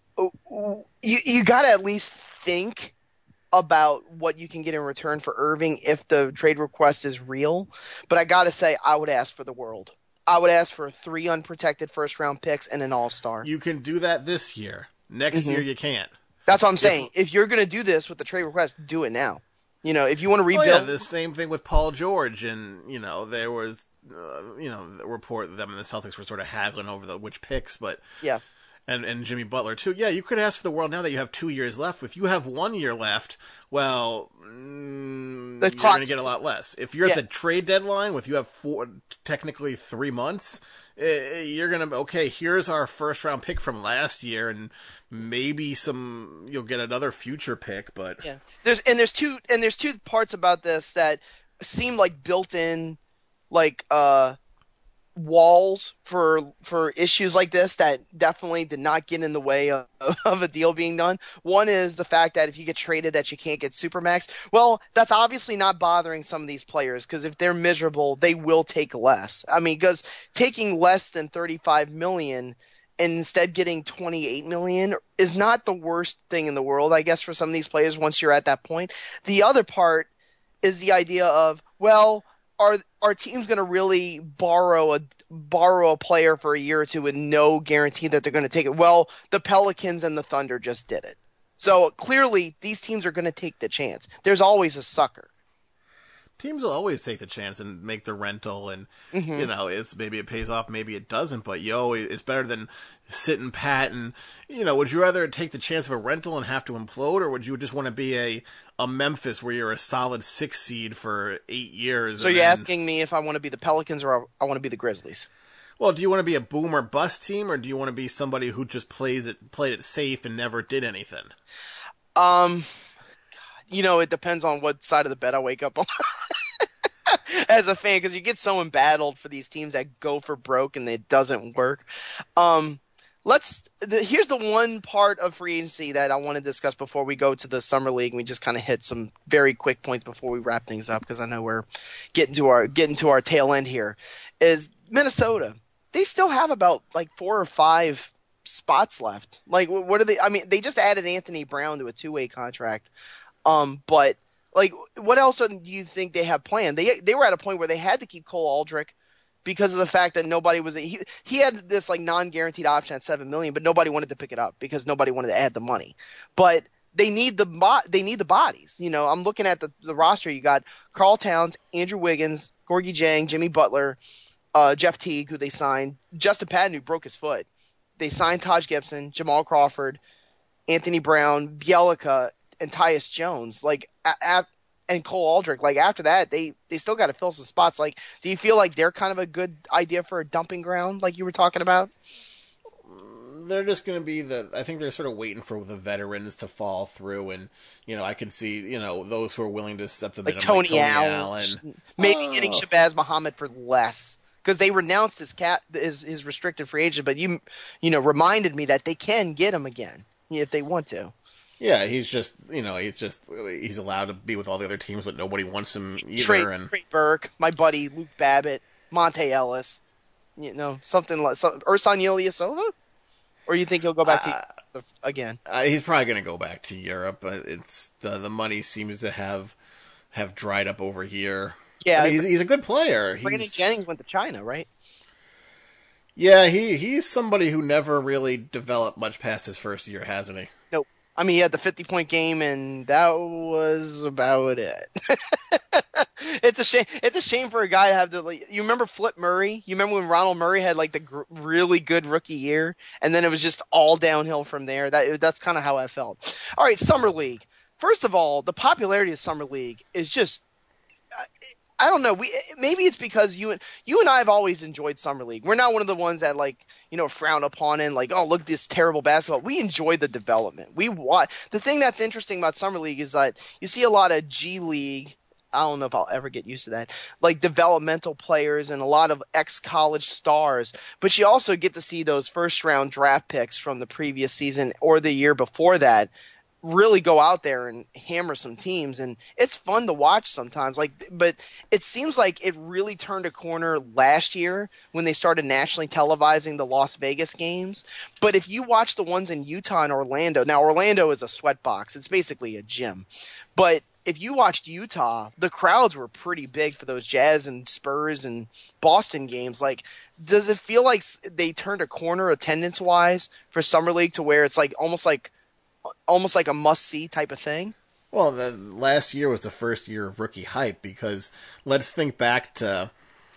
You you got to at least think about what you can get in return for Irving if the trade request is real. But I got to say, I would ask for the world. I would ask for three unprotected first-round picks and an all-star. You can do that this year. Next mm-hmm. year, you can't. That's what I'm saying. If, if you're going to do this with the trade request, do it now. You know, if you want to rebuild. Oh, yeah, the same thing with Paul George. And, you know, there was, uh, you know, the report that them and the Celtics were sort of haggling over the which picks. But yeah. And, and Jimmy Butler, too. Yeah, you could ask for the world now that you have two years left. If you have one year left, well, mm, you're going to get a lot less. If you're yeah. at the trade deadline, with you have four, technically three months, you're going to, okay, here's our first round pick from last year, and maybe some, you'll get another future pick, but. Yeah. There's, and there's two, and there's two parts about this that seem like built in, like, uh, walls for for issues like this that definitely did not get in the way of, of a deal being done. One is the fact that if you get traded that you can't get Supermax. Well, that's obviously not bothering some of these players, because if they're miserable, they will take less. I mean, because taking less than thirty-five million and instead getting twenty-eight million is not the worst thing in the world, I guess, for some of these players once you're at that point. The other part is the idea of, well, Are are teams going to really borrow a borrow a player for a year or two with no guarantee that they're going to take it? Well, the Pelicans and the Thunder just did it. So clearly, these teams are going to take the chance. There's always a sucker. Teams will always take the chance and make the rental, and mm-hmm. you know, it's maybe it pays off, maybe it doesn't. But yo, it's better than sitting pat. And you know, would you rather take the chance of a rental and have to implode, or would you just want to be a a Memphis where you're a solid six seed for eight years? So you're then... asking me if I want to be the Pelicans or I want to be the Grizzlies? Well, do you want to be a boom or bust team, or do you want to be somebody who just plays it played it safe and never did anything? Um. You know, it depends on what side of the bed I wake up on as a fan, because you get so embattled for these teams that go for broke and it doesn't work. Um, let's. The, here's the one part of free agency that I want to discuss before we go to the summer league. And we just kind of hit some very quick points before we wrap things up, because I know we're getting to our getting to our tail end here. Is Minnesota? They still have about like four or five spots left. Like, what are they? I mean, they just added Anthony Brown to a two-way contract. Um, but like, what else do you think they have planned? They they were at a point where they had to keep Cole Aldrich because of the fact that nobody was he he had this like non-guaranteed option at seven million, but nobody wanted to pick it up because nobody wanted to add the money. But they need the they need the bodies. You know, I'm looking at the, the roster. You got Karl Towns, Andrew Wiggins, Gorgie Jang, Jimmy Butler, uh, Jeff Teague, who they signed, Justin Patton, who broke his foot. They signed Taj Gibson, Jamal Crawford, Anthony Brown, Bielica, and Tyus Jones, like, a, a, and Cole Aldrich. Like, after that, they, they still got to fill some spots. Like, do you feel like they're kind of a good idea for a dumping ground, like you were talking about? They're just going to be the, I think they're sort of waiting for the veterans to fall through, and, you know, I can see, you know, those who are willing to accept the like minimum, Tony, like Tony Allen, Allen. Maybe oh. getting Shabazz Muhammad for less. Because they renounced his cap, his, his restricted free agent, but you, you know, reminded me that they can get him again if they want to. Yeah, he's just, you know, he's just, he's allowed to be with all the other teams, but nobody wants him either. Trey, and... Trey Burke, my buddy Luke Babbitt, Monte Ellis, you know, something like, some, Ersan Ilyasova? Or you think he'll go back to uh, again? Uh, he's probably going to go back to Europe, but it's, the the money seems to have have dried up over here. Yeah. I mean, he's, he's a good player. Brandon he's... Jennings went to China, right? Yeah, he he's somebody who never really developed much past his first year, hasn't he? Nope. I mean, he had the fifty-point game, and that was about it. It's a shame. It's a shame for a guy to have to. Like, you remember Flip Murray? You remember when Ronald Murray had like the gr- really good rookie year, and then it was just all downhill from there. That that's kind of how I felt. All right, Summer League. First of all, the popularity of Summer League is just. I don't know. We maybe it's because you and you and I have always enjoyed Summer League. We're not one of the ones that like you know frown upon it, like, oh, look at this terrible basketball. We enjoy the development. We watch. The thing that's interesting about Summer League is that you see a lot of G League. I don't know if I'll ever get used to that. Like developmental players and a lot of ex-college stars, but you also get to see those first-round draft picks from the previous season or the year before that really go out there and hammer some teams, and it's fun to watch sometimes. Like, but it seems like it really turned a corner last year when they started nationally televising the Las Vegas games. But if you watch the ones in Utah and Orlando, now Orlando is a sweatbox; it's basically a gym. But if you watched Utah, the crowds were pretty big for those Jazz and Spurs and Boston games. Like, does it feel like they turned a corner attendance-wise for Summer League to where it's like almost like almost like a must-see type of thing? Well, the last year was the first year of rookie hype because let's think back to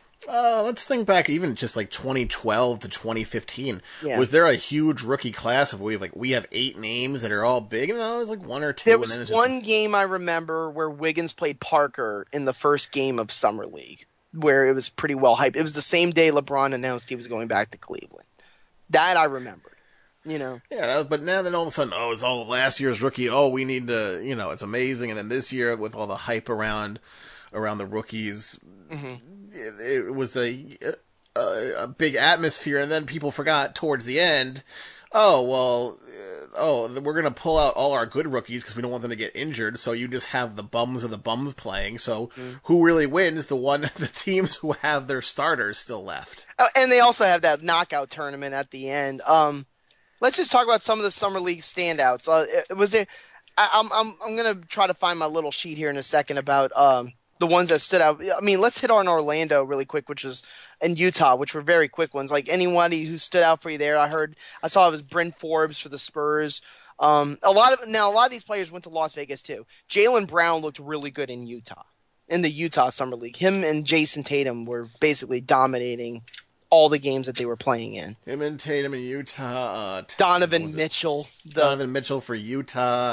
uh, let's think back even just like twenty twelve to twenty fifteen. Yeah. Was there a huge rookie class of we have like we have eight names that are all big? And no, it was like one or two. There and was then it's one just... game I remember where Wiggins played Parker in the first game of Summer League, where it was pretty well hyped. It was the same day LeBron announced he was going back to Cleveland. That I remembered. You know. Yeah, but now then all of a sudden, oh, it's all last year's rookie. Oh, we need to, you know, it's amazing. And then this year with all the hype around around the rookies, mm-hmm. it, it was a, a a big atmosphere. And then people forgot towards the end. Oh well, uh, oh we're gonna pull out all our good rookies because we don't want them to get injured. So you just have the bums of the bums playing. So mm-hmm. who really wins? The one, the teams who have their starters still left. Oh, and they also have that knockout tournament at the end. Um. Let's just talk about some of the Summer League standouts. Uh, was there? I, I'm I'm I'm gonna try to find my little sheet here in a second about um the ones that stood out. I mean, let's hit on Orlando really quick, which was and Utah, which were very quick ones. Like anybody who stood out for you there, I heard I saw it was Bryn Forbes for the Spurs. Um, a lot of now a lot of these players went to Las Vegas too. Jaylen Brown looked really good in Utah, in the Utah Summer League. Him and Jason Tatum were basically dominating all the games that they were playing in. Him and Tatum in Utah. Uh, Donovan Mitchell. The, Donovan Mitchell for Utah.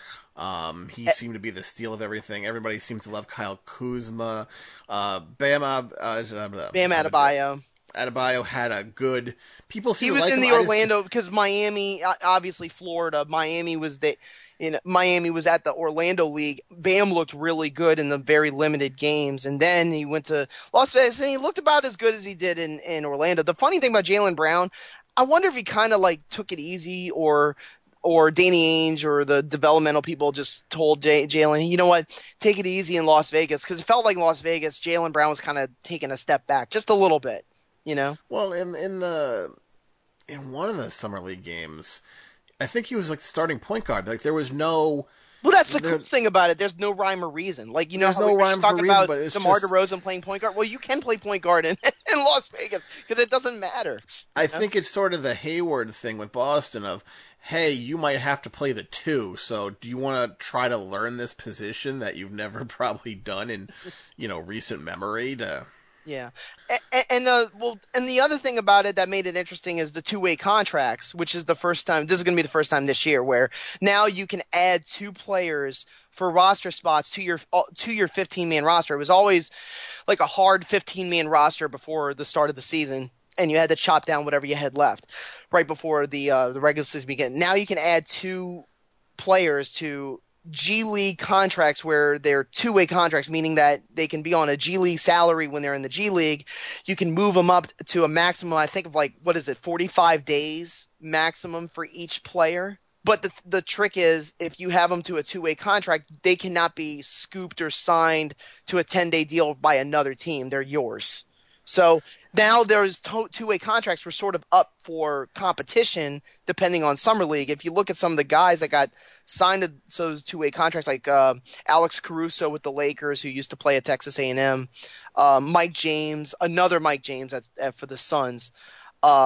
Um, he uh, seemed to be the steal of everything. Everybody seems to love Kyle Kuzma. Uh, Bam, uh, Bam Adebayo. Adebayo had a good. People seem he was to like in him. the Orlando because Miami, obviously Florida. Miami was the. In Miami was at the Orlando League. Bam looked really good in the very limited games, and then he went to Las Vegas and he looked about as good as he did in, in Orlando. The funny thing about Jaylen Brown, I wonder if he kind of like took it easy, or or Danny Ainge or the developmental people just told J- Jaylen, you know what, take it easy in Las Vegas, because it felt like Las Vegas, Jaylen Brown was kind of taking a step back just a little bit, you know. Well, in in the in one of the Summer League games, I think he was like the starting point guard. Like there was no. Well, that's the cool thing about it. There's no rhyme or reason. Like you know, there's how no we were rhyme just talking for reason, about but it's DeMar just... DeRozan playing point guard. Well, you can play point guard in, in Las Vegas because it doesn't matter. I know? think it's sort of the Hayward thing with Boston of, hey, you might have to play the two. So do you want to try to learn this position that you've never probably done in, you know, recent memory to. Yeah, and, and uh, well, and the other thing about it that made it interesting is the two-way contracts, which is the first time. This is going to be the first time this year where now you can add two players for roster spots to your to your fifteen-man roster. It was always like a hard fifteen-man roster before the start of the season, and you had to chop down whatever you had left right before the uh, the regular season began. Now you can add two players to G League contracts where they're two-way contracts, meaning that they can be on a G League salary when they're in the G League. You can move them up to a maximum, I think, of like, what is it, forty-five days maximum for each player. But the the trick is, if you have them to a two-way contract, they cannot be scooped or signed to a ten-day deal by another team. They're yours. So now there's to- two-way contracts were sort of up for competition depending on Summer League. If you look at some of the guys that got signed to those two-way contracts, like uh, Alex Caruso with the Lakers, who used to play at Texas A and M, um, Mike James, another Mike James that's uh, for the Suns, um,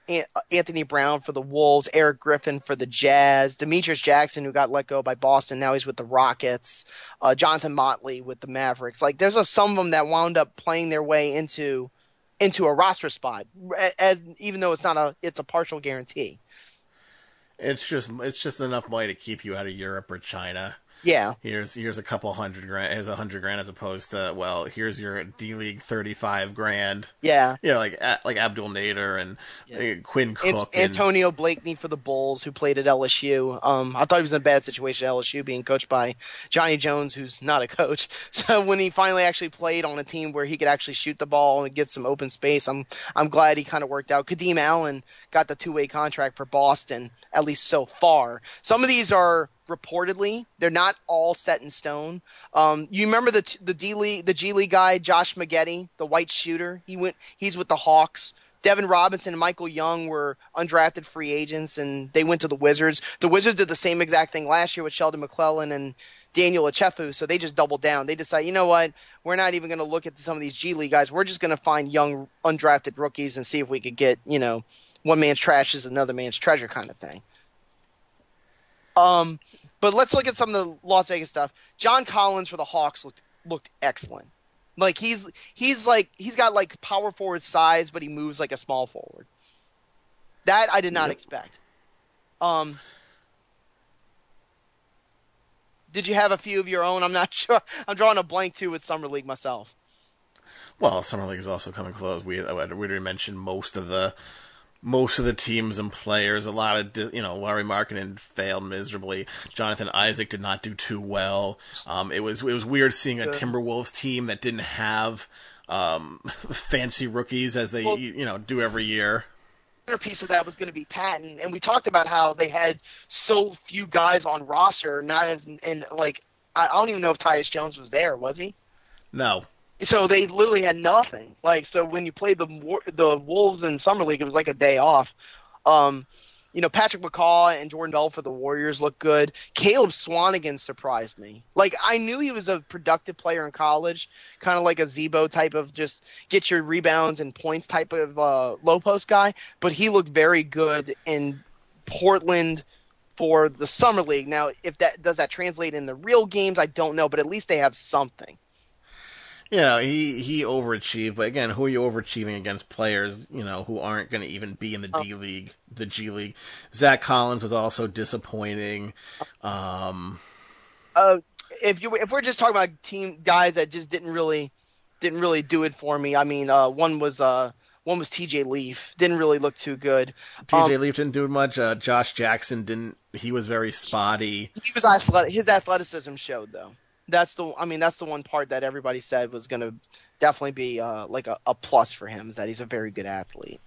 Anthony Brown for the Wolves, Eric Griffin for the Jazz, Demetrius Jackson, who got let go by Boston, now he's with the Rockets, uh, Jonathan Motley with the Mavericks. Like, there's a, some of them that wound up playing their way into into a roster spot, as, even though it's not a it's a partial guarantee. It's just it's just enough money to keep you out of Europe or China. Yeah. Here's here's a couple hundred grand, here's a hundred grand as opposed to, well, here's your D League thirty-five grand. Yeah. You know, like like Abdul Nader and yeah. Quinn Cook. It's and Antonio Blakeney for the Bulls, who played at L S U. Um, I thought he was in a bad situation at L S U, being coached by Johnny Jones, who's not a coach. So when he finally actually played on a team where he could actually shoot the ball and get some open space, I'm I'm glad he kind of worked out. Kadeem Allen got the two-way contract for Boston, at least so far. Some of these are reportedly, they're not all set in stone. Um, you remember the the D League, the G League guy, Josh Maggette, the white shooter? He went, he's with the Hawks. Devin Robinson and Michael Young were undrafted free agents, and they went to the Wizards. The Wizards did the same exact thing last year with Sheldon McClellan and Daniel Achefu, so they just doubled down. They decided, you know what, we're not even going to look at some of these G League guys. We're just going to find young undrafted rookies and see if we could get, you know, one man's trash is another man's treasure kind of thing. Um, but let's look at some of the Las Vegas stuff. John Collins for the Hawks looked looked excellent. Like he's he's like he's got like power forward size, but he moves like a small forward. That I did not yep. expect. Um, did you have a few of your own? I'm not sure. I'm drawing a blank too with Summer League myself. Well, Summer League is also coming close. We we already mentioned most of the. Most of the teams and players, a lot of, you know, Larry Markkinen failed miserably. Jonathan Isaac did not do too well. Um, it was it was weird seeing a Timberwolves team that didn't have um, fancy rookies as they well, you know do every year. Another piece of that was going to be Patton, and we talked about how they had so few guys on roster. Not as and like I don't even know if Tyus Jones was there, was he? No. So they literally had nothing. Like, so when you played the the Wolves in Summer League, it was like a day off. Um, you know, Patrick McCaw and Jordan Bell for the Warriors looked good. Caleb Swanigan surprised me. Like, I knew he was a productive player in college, kind of like a Zebo type of just get your rebounds and points type of uh, low post guy, but he looked very good in Portland for the Summer League. Now, if that does that translate in the real games, I don't know, but at least they have something. You know, he, he overachieved, but again, who are you overachieving against? Players, you know, who aren't going to even be in the D League, the G League. Zach Collins was also disappointing. Um, uh, if you if we're just talking about team guys that just didn't really didn't really do it for me, I mean, uh, one was uh one was T J Leaf, didn't really look too good. T J um, Leaf didn't do much. Uh, Josh Jackson didn't. He was very spotty. He was athletic. His athleticism showed though. That's the, I mean, that's the one part that everybody said was going to definitely be uh, like a, a plus for him, is that he's a very good athlete.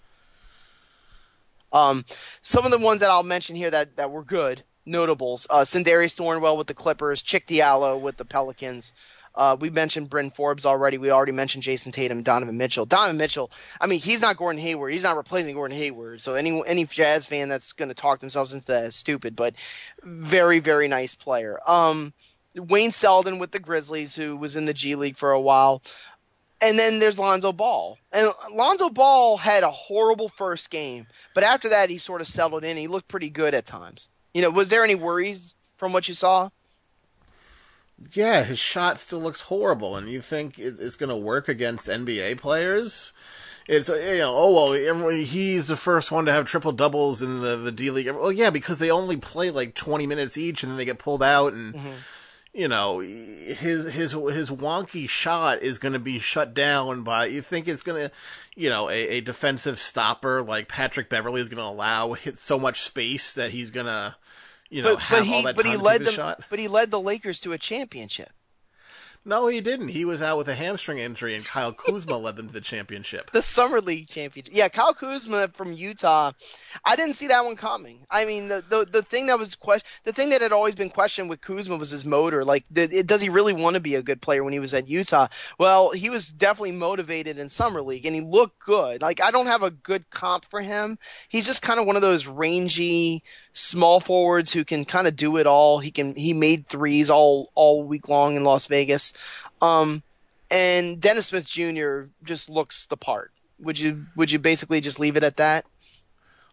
Um, some of the ones that I'll mention here that, that were good, notables, uh, Sindarius Thornwell with the Clippers, Chick Diallo with the Pelicans. Uh, we mentioned Bryn Forbes already. We already mentioned Jason Tatum, Donovan Mitchell. Donovan Mitchell, I mean, he's not Gordon Hayward. He's not replacing Gordon Hayward. So any any Jazz fan that's going to talk themselves into that is stupid, but very, very nice player. Um, Wayne Selden with the Grizzlies, who was in the G League for a while. And then there's Lonzo Ball. And Lonzo Ball had a horrible first game, but after that he sort of settled in. He looked pretty good at times. You know, was there any worries from what you saw? Yeah, his shot still looks horrible, and you think it's going to work against N B A players? It's, you know, oh, well, he's the first one to have triple-doubles in the, the D League. Oh, yeah, because they only play like twenty minutes each, and then they get pulled out, and... Mm-hmm. You know, his his his wonky shot is going to be shut down by, you think it's going to, you know, a, a defensive stopper like Patrick Beverley is going to allow hit so much space that he's going to, you know, but, have but he, all that but time he to led take the them, shot. But he led the Lakers to a championship. No, he didn't. He was out with a hamstring injury, and Kyle Kuzma led them to the championship. The Summer League championship. Yeah, Kyle Kuzma from Utah. I didn't see that one coming. I mean, the the, the thing that was que- the thing that had always been questioned with Kuzma was his motor. Like, the, does he really want to be a good player when he was at Utah? Well, he was definitely motivated in Summer League, and he looked good. Like, I don't have a good comp for him. He's just kind of one of those rangy small forwards who can kind of do it all. He can he made threes all all week long in Las Vegas. Um, and Dennis Smith Junior just looks the part. Would you would you basically just leave it at that?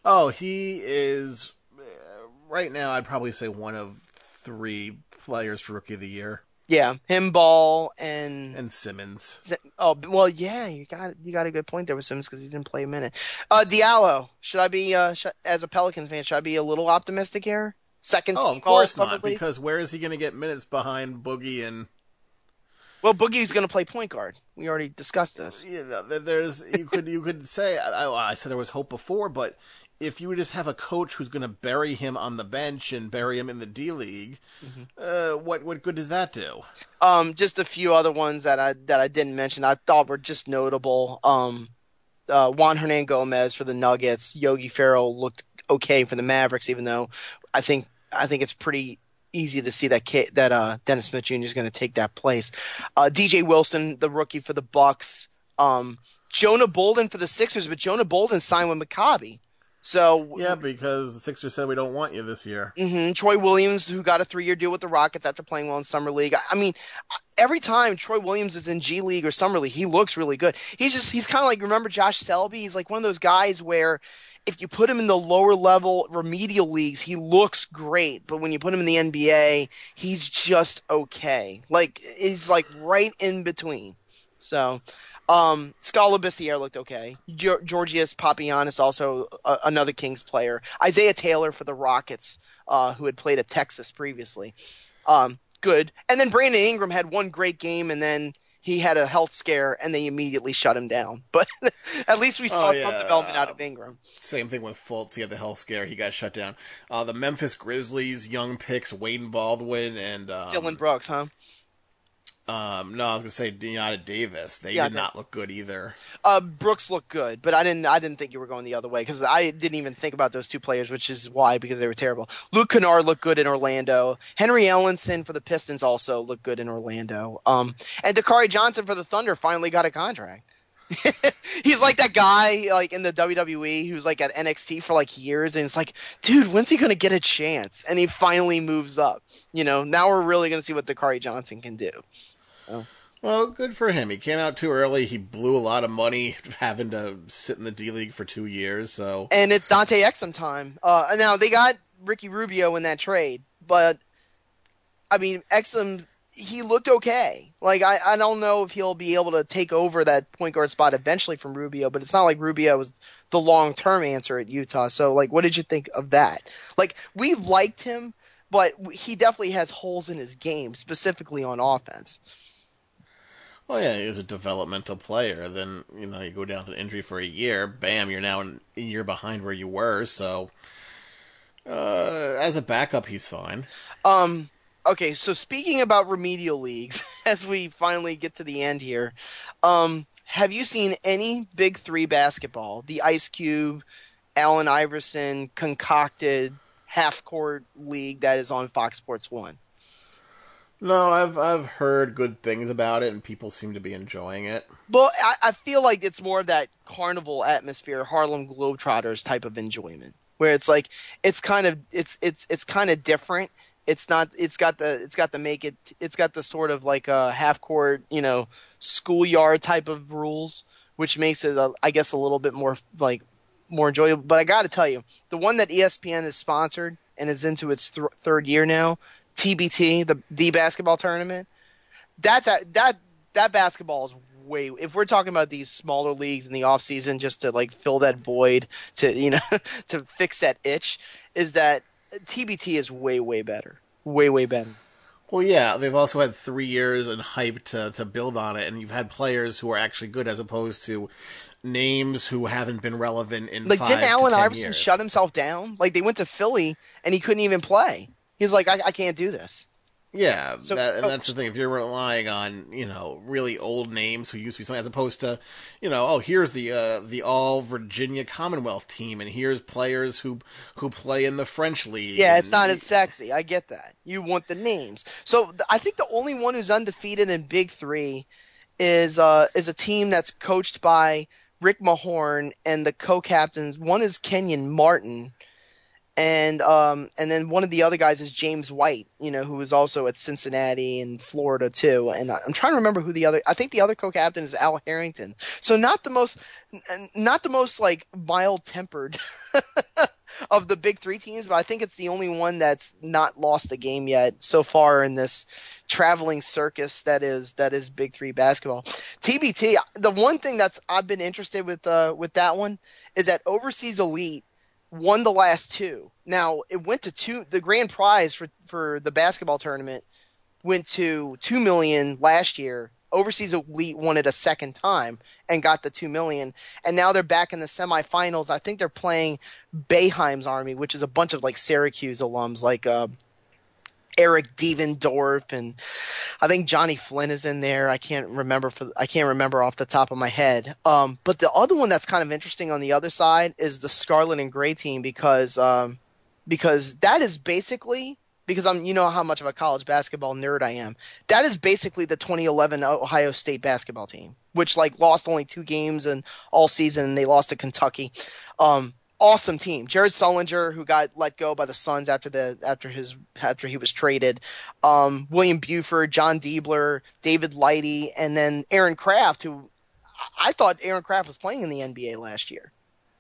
Oh, he is uh, right now. I'd probably say one of three players for Rookie of the Year. Yeah, him, Ball, and and Simmons. Oh well, yeah, you got you got a good point there with Simmons because he didn't play a minute. Uh, Diallo, should I be uh, should, as a Pelicans fan? Should I be a little optimistic here? Second Oh, team of course all, not. probably? Because where is he going to get minutes behind Boogie and? Well, Boogie's going to play point guard. We already discussed this. You know, there's you could you could say I, I said there was hope before, but if you would just have a coach who's going to bury him on the bench and bury him in the D League, mm-hmm. uh, what what good does that do? Um, just a few other ones that I that I didn't mention. I thought were just notable. Um, uh, Juan Hernan Gomez for the Nuggets. Yogi Ferrell looked okay for the Mavericks, even though I think I think it's pretty easy to see that K, that uh, Dennis Smith Junior is going to take that place. Uh, D J Wilson, the rookie for the Bucks. Um, Jonah Bolden for the Sixers, but Jonah Bolden signed with Maccabi. So yeah, because the Sixers said we don't want you this year. Mm-hmm. Troy Williams, who got a three-year deal with the Rockets after playing well in Summer League. I, I mean, every time Troy Williams is in G League or Summer League, he looks really good. He's just he's kind of like, remember Josh Selby? He's like one of those guys where if you put him in the lower level remedial leagues, he looks great, but when you put him in the N B A, he's just okay. Like he's like right in between. So. Um, Scala Bissiere looked okay. Ge- Georgios Papagiannis, also uh, another Kings player. Isaiah Taylor for the Rockets, uh, who had played at Texas previously. Um, good. And then Brandon Ingram had one great game, and then he had a health scare, and they immediately shut him down. But at least we saw oh, yeah. some development out of Ingram. Same thing with Fultz. He had the health scare. He got shut down. Uh, the Memphis Grizzlies, young picks, Wayne Baldwin and um, Dylan Brooks, huh? Um, no, I was gonna say Deonta Davis. They yeah, did not look good either. Uh, Brooks looked good, but I didn't. I didn't think you were going the other way because I didn't even think about those two players, which is why because they were terrible. Luke Kennard looked good in Orlando. Henry Ellenson for the Pistons also looked good in Orlando. Um, and Dakari Johnson for the Thunder finally got a contract. He's like that guy like in the W W E who's like at N X T for like years, and it's like, dude, when's he gonna get a chance? And he finally moves up. You know, now we're really gonna see what Dakari Johnson can do. Oh. Well, good for him. He came out too early. He blew a lot of money having to sit in the D League for two years. So, and it's Dante Exum time. Uh, now they got Ricky Rubio in that trade, but I mean Exum, he looked okay. Like I, I don't know if he'll be able to take over that point guard spot eventually from Rubio, but it's not like Rubio was the long term answer at Utah. So, like, what did you think of that? Like, we liked him, but he definitely has holes in his game, specifically on offense. Well, yeah, he was a developmental player. Then, you know, you go down to an injury for a year, bam, you're now a year behind where you were. So, uh, as a backup, he's fine. Um, okay, so speaking about remedial leagues, as we finally get to the end here, um, have you seen any Big Three basketball? The Ice Cube, Allen Iverson concocted half-court league that is on Fox Sports one? No, I've I've heard good things about it, and people seem to be enjoying it. Well, I, I feel like it's more of that carnival atmosphere, Harlem Globetrotters type of enjoyment, where it's like it's kind of it's it's it's kind of different. It's not. It's got the. It's got the make it. It's got the sort of like a half court, you know, schoolyard type of rules, which makes it, a, I guess, a little bit more like more enjoyable. But I got to tell you, the one that E S P N has sponsored and is into its th- third year now. T B T, the the basketball tournament, that's a, that that basketball is way. If we're talking about these smaller leagues in the off season, just to like fill that void, to you know, to fix that itch, is that T B T is way way better, way way better. Well, yeah, they've also had three years and hype to to build on it, and you've had players who are actually good as opposed to names who haven't been relevant in like five didn't to Allen ten Iverson years. shut himself down? Like they went to Philly and he couldn't even play. He's like, I, I can't do this. Yeah, So- that, and oh. that's the thing. If you're relying on, you know, really old names who used to be something, as opposed to, you know, oh, here's the uh, the all Virginia Commonwealth team, and here's players who who play in the French league. Yeah, it's and- not as sexy. I get that. You want the names. So th- I think the only one who's undefeated in Big Three is uh, is a team that's coached by Rick Mahorn, and the co-captains. One is Kenyon Martin, and um, and then one of the other guys is James White. You know, who is also at Cincinnati and Florida too. And I- I'm trying to remember who the other. I think the other co-captain is Al Harrington. So not the most n- not the most like mild tempered of the big three teams, but I think it's the only one that's not lost a game yet so far in this traveling circus that is that is Big Three basketball. T B T. The one thing that's I've been interested with uh, with that one is that Overseas Elite won the last two. Now it went to two. The grand prize for for the basketball tournament went to two million last year. Overseas Elite won it a second time and got the two million, and now they're back in the semifinals. I think they're playing Boeheim's Army, which is a bunch of like Syracuse alums, like uh, Eric Devendorf, and I think Johnny Flynn is in there. I can't remember for I can't remember off the top of my head. Um, but the other one that's kind of interesting on the other side is the Scarlet and Gray team because um, because that is basically. Because I'm, you know how much of a college basketball nerd I am. That is basically the twenty eleven Ohio State basketball team, which like lost only two games in all season. And they lost to Kentucky. Um, awesome team. Jared Sullinger, who got let go by the Suns after the after his after he was traded. Um, William Buford, John Diebler, David Lighty, and then Aaron Kraft, who I thought Aaron Kraft was playing in the N B A last year.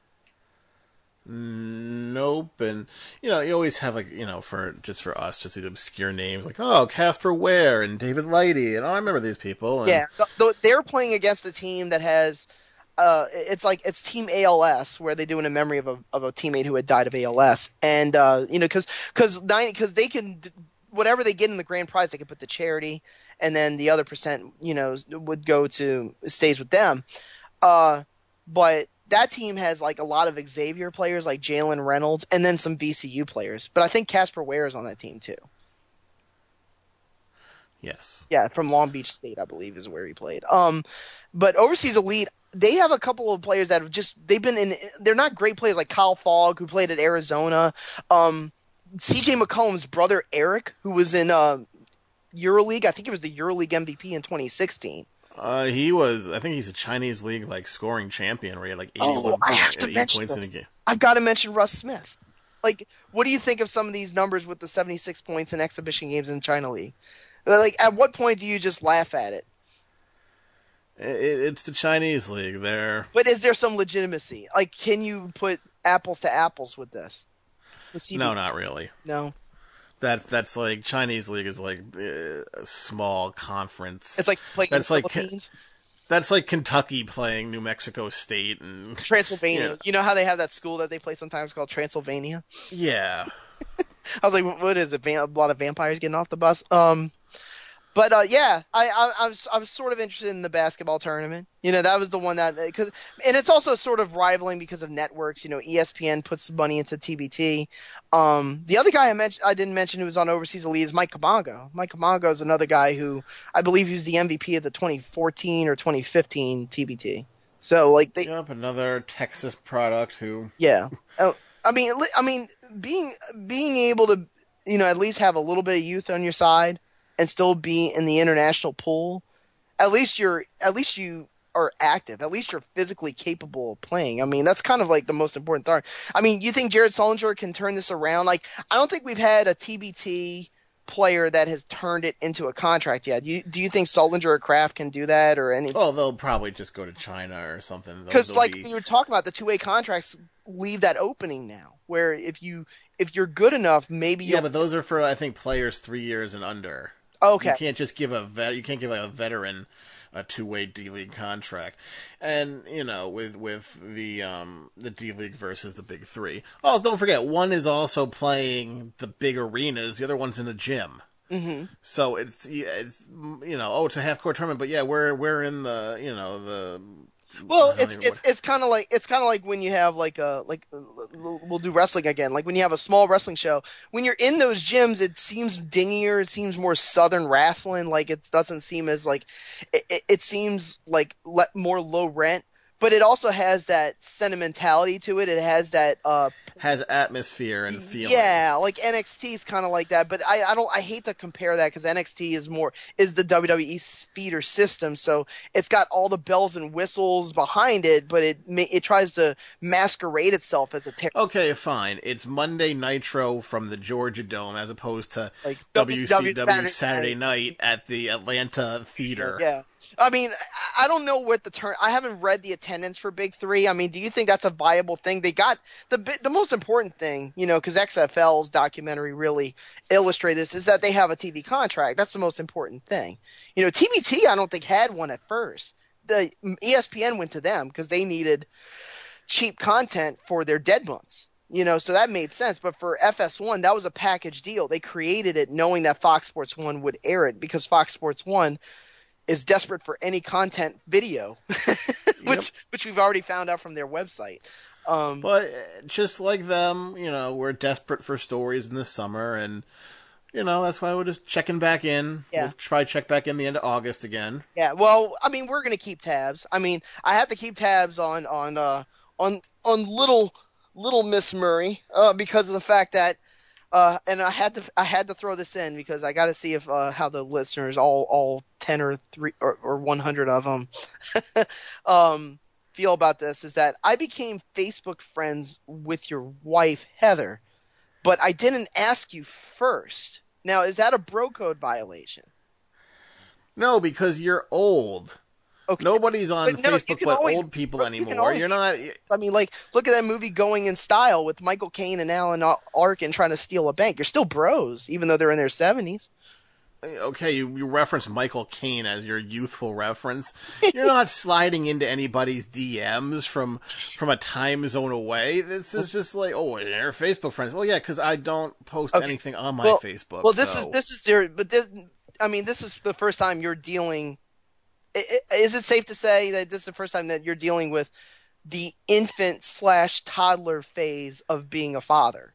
Nope, and you know you always have like you know for just for us just these obscure names like oh Casper Ware and David Lighty and oh I remember these people. And... Yeah, th- th- they're playing against a team that has uh, it's like it's Team A L S where they do it in memory of a of a teammate who had died of A L S, and uh, you know because because ninety because they can whatever they get in the grand prize they can put to charity, and then the other percent you know would go to stays with them, uh, but. That team has like a lot of Xavier players like Jalen Reynolds and then some V C U players. But I think Casper Ware is on that team too. Yes. Yeah, from Long Beach State, I believe, is where he played. Um, but Overseas Elite, they have a couple of players that have just they've been in. They're not great players like Kyle Fogg, who played at Arizona. Um, C J McCollum's brother Eric, who was in uh, EuroLeague. I think he was the EuroLeague M V P in twenty sixteen. Uh, he was, I think he's a Chinese league like scoring champion where he had like eighty-one oh, I have to mention points this. in a game. I've got to mention Russ Smith. Like, what do you think of some of these numbers with the seventy-six points in exhibition games in China League? Like, at what point do you just laugh at it? it it's the Chinese league. They're... But is there some legitimacy? Like, can you put apples to apples with this? With no, not really. No. That that's like Chinese league is like uh, a small conference. It's like playing that's in the like Philippines. That's like Kentucky playing New Mexico State and Transylvania. Yeah. You know how they have that school that they play sometimes called Transylvania? Yeah. I was like, what is it? A lot of vampires getting off the bus. Um, but uh, yeah, I, I I was I was sort of interested in the basketball tournament. You know, that was the one that because and it's also sort of rivaling because of networks. You know, E S P N puts money into T B T. Um, the other guy I mentioned I didn't mention who was on Overseas Elite is Mike Cabango. Mike Cabango is another guy who I believe he's the M V P of the twenty fourteen or twenty fifteen T B T. So like they yep, another Texas product who yeah. Oh, I mean, I mean, being being able to you know at least have a little bit of youth on your side and still be in the international pool, at least you're at least you are active. At least you're physically capable of playing. I mean, that's kind of like the most important thing. I mean, you think Jared Sullinger can turn this around? Like, I don't think we've had a T B T player that has turned it into a contract yet. Do you, do you think Sullinger or Kraft can do that or any? Oh, they'll probably just go to China or something. Because like be... we were talking about, the two-way contracts leave that opening now, where if you if you're good enough, maybe yeah, but those are for I think players three years and under. Okay. You can't just give a vet. You can't give a veteran a two-way D-League contract, and you know, with with the um the D-League versus the Big Three. Oh, don't forget, one is also playing the big arenas. The other one's in a gym. Mm-hmm. So it's it's you know, oh, it's a half-court tournament, but yeah, we're we're in the you know the. Well, it's it's it's kind of like it's kind of like when you have like a like we'll do wrestling again. Like when you have a small wrestling show, when you're in those gyms, it seems dingier. It seems more Southern wrestling. Like it doesn't seem as like it, it seems like le- more low rent. But it also has that sentimentality to it. It has that uh has atmosphere and feeling. Yeah, like N X T is kind of like that. But I, I don't I hate to compare that because N X T is more is the W W E feeder system. So it's got all the bells and whistles behind it, but it it tries to masquerade itself as a ter- okay, fine. It's Monday Nitro from the Georgia Dome as opposed to like W C W Saturday, Saturday Night at the Atlanta Theater. Yeah. I mean, I I don't know what the turn. I haven't read the attendance for Big Three. I mean, do you think that's a viable thing? They got the bi- the most important thing, you know, because X F L's documentary really illustrated this, is that they have a T V contract. That's the most important thing. You know, T B T I don't think had one at first. The E S P N went to them because they needed cheap content for their dead months. You know, so that made sense. But for F S one, that was a package deal. They created it knowing that Fox Sports one would air it because Fox Sports one is desperate for any content video, which Yep. which we've already found out from their website. Um, But uh, just like them, you know, we're desperate for stories in the summer, and you know that's why we're just checking back in. Yeah. We'll try to check back in the end of August again. yeah, well, I mean, we're gonna keep tabs. I mean, I have to keep tabs on on uh, on on little little Miss Murray uh, because of the fact that. Uh, and I had to I had to throw this in because I got to see if uh, how the listeners, all all ten or three or, or one hundred of them, um, feel about this. Is that I became Facebook friends with your wife Heather, but I didn't ask you first. Now, is that a bro code violation? No, because you're old. Okay. Nobody's on But no, you Facebook can but always- old people you can anymore. always- You're not. I mean, like, look at that movie Going in Style with Michael Caine and Alan Arkin trying to steal a bank. You're still bros, even though they're in their seventies. Okay, you, you reference Michael Caine as your youthful reference. You're not sliding into anybody's D Ms from from a time zone away. This is just like, oh, they're Facebook friends. Well, yeah, because I don't post Okay. anything on my Well- Facebook. Well, this so. is this is their, but this, I mean, this is the first time you're dealing. i- i- Is it safe to say that this is the first time that you're dealing with the infant slash toddler phase of being a father?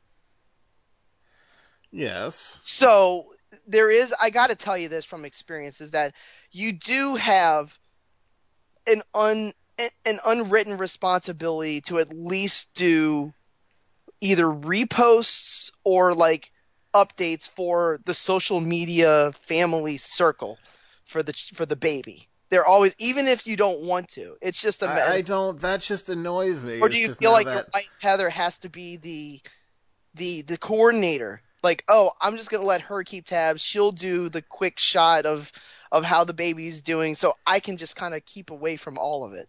Yes. So there is, I got to tell you this from experience, is that you do have an un an unwritten responsibility to at least do either reposts or like updates for the social media family circle for the for the baby. They're always, even if you don't want to, it's just a I, I don't. That just annoys me. or It's do you just feel now like your that, wife Heather has to be the the the coordinator? Like, oh, I'm just gonna let her keep tabs. She'll do the quick shot of of how the baby's doing, so I can just kind of keep away from all of it.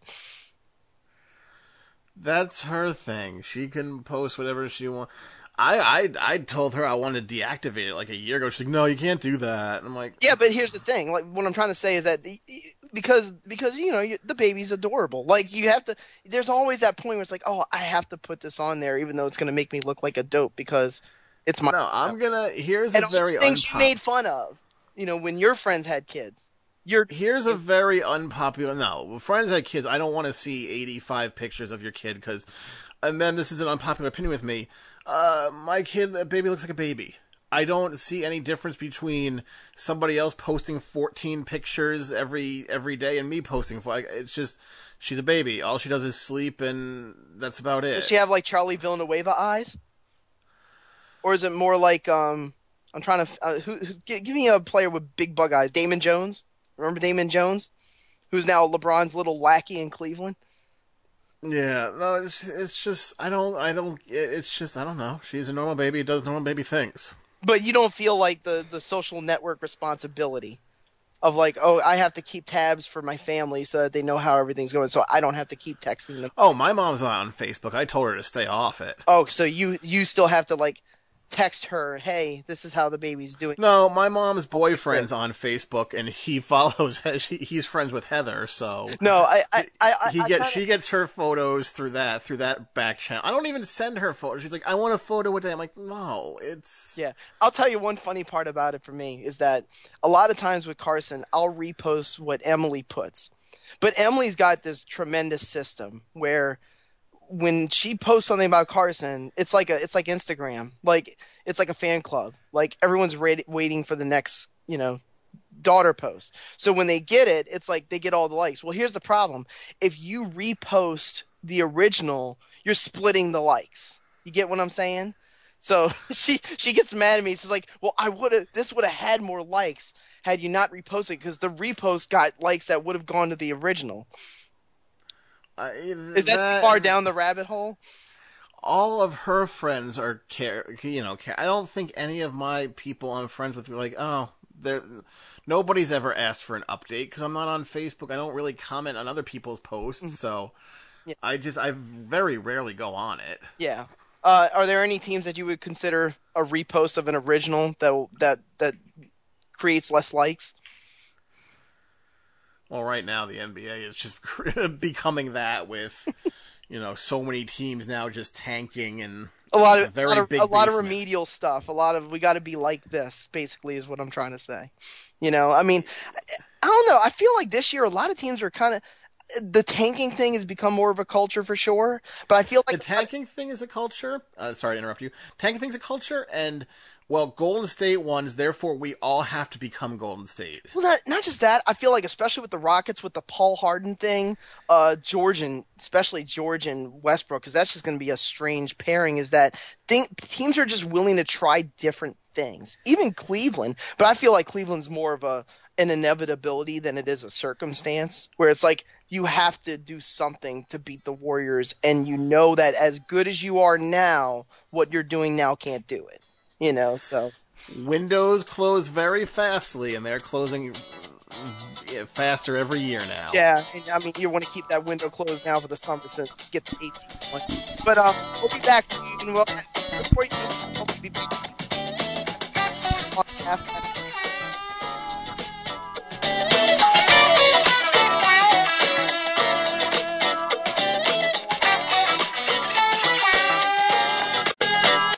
that's her thing. She can post whatever she wants. I, I I told her I wanted to deactivate it like a year ago. She's like, no, you can't do that. And I'm like, Yeah, but here's the thing. Like, what I'm trying to say is that the- because because you know you, the baby's adorable. Like, you have to. There's always that point where it's like, oh, I have to put this on there, even though it's gonna make me look like a dope because it's my. no, I'm gonna. Here's and a all very the things you unpop- made fun of. You know, when your friends had kids, you're Here's a very unpopular. No, friends had kids. I don't want to see eighty-five pictures of your kid because, and then this is an unpopular opinion with me. Uh, my kid, a baby looks like a baby. I don't see any difference between somebody else posting fourteen pictures every every day and me posting. For like, it's just she's a baby. All she does is sleep, and that's about it. Does she have like Charlie Villanueva eyes, or is it more like um? I'm trying to uh, who, who give, give me a player with big bug eyes. Damon Jones. Remember Damon Jones, who's now LeBron's little lackey in Cleveland. Yeah, no, it's it's just I don't I don't it's just I don't know. She's a normal baby. Does normal baby things. But you don't feel like the the social network responsibility of like, oh, I have to keep tabs for my family so that they know how everything's going, so I don't have to keep texting them. Oh, my mom's not on Facebook. I told her to stay off it. Oh, so you you still have to like text her, hey, this is how the baby's doing. No, my mom's boyfriend's on Facebook, and he follows. He's friends with Heather, so No, I I I, I he I gets kinda- she gets her photos through that through that back channel. I don't even send her photos. She's like, I want a photo a day. I'm like, no, it's Yeah, I'll tell you one funny part about it for me is that a lot of times with Carson, I'll repost what Emily puts. But Emily's got this tremendous system where when she posts something about Carson, it's like a it's like Instagram. Like it's like a fan club. Like everyone's wait, waiting for the next, you know, daughter post. So when they get it, it's like they get all the likes. Well, here's the problem. If you repost the original, you're splitting the likes. You get what I'm saying? So she she gets mad at me. She's like, "Well, I would have this would have had more likes had you not reposted because the repost got likes that would have gone to the original." I, Is that, too far down the rabbit hole? All of her friends are care. You know, care. I don't think any of my people I'm friends with are like, oh, there. Nobody's ever asked for an update because I'm not on Facebook. I don't really comment on other people's posts, mm-hmm. so yeah. I just I very rarely go on it. Yeah. Uh, are there any teams that you would consider a repost of an original that that that creates less likes? Well, right now the N B A is just becoming that with, you know, so many teams now just tanking and a lot of a, very a lot of, big a lot of basement. remedial stuff. A lot of we got to be like this, basically, is what I'm trying to say. You know, I mean, I don't know. I feel like this year a lot of teams are kind of. The tanking thing has become more of a culture for sure, but I feel like the tanking thing is a culture. Uh, sorry to interrupt you. Tanking thing's a culture, and well, Golden State won, therefore we all have to become Golden State. Well, not not just that. I feel like, especially with the Rockets, with the Paul Harden thing, uh, George and especially George and Westbrook, because that's just going to be a strange pairing. Is that thing, teams are just willing to try different things, even Cleveland. But I feel like Cleveland's more of a an inevitability than it is a circumstance, where it's like you have to do something to beat the Warriors, and you know that as good as you are now, what you're doing now can't do it. You know, so windows close very fastly, and they're closing faster every year now. Yeah, and I mean, you want to keep that window closed now for the summer to get the A C going. But um, we'll be back soon. Well, before you, we'll be back.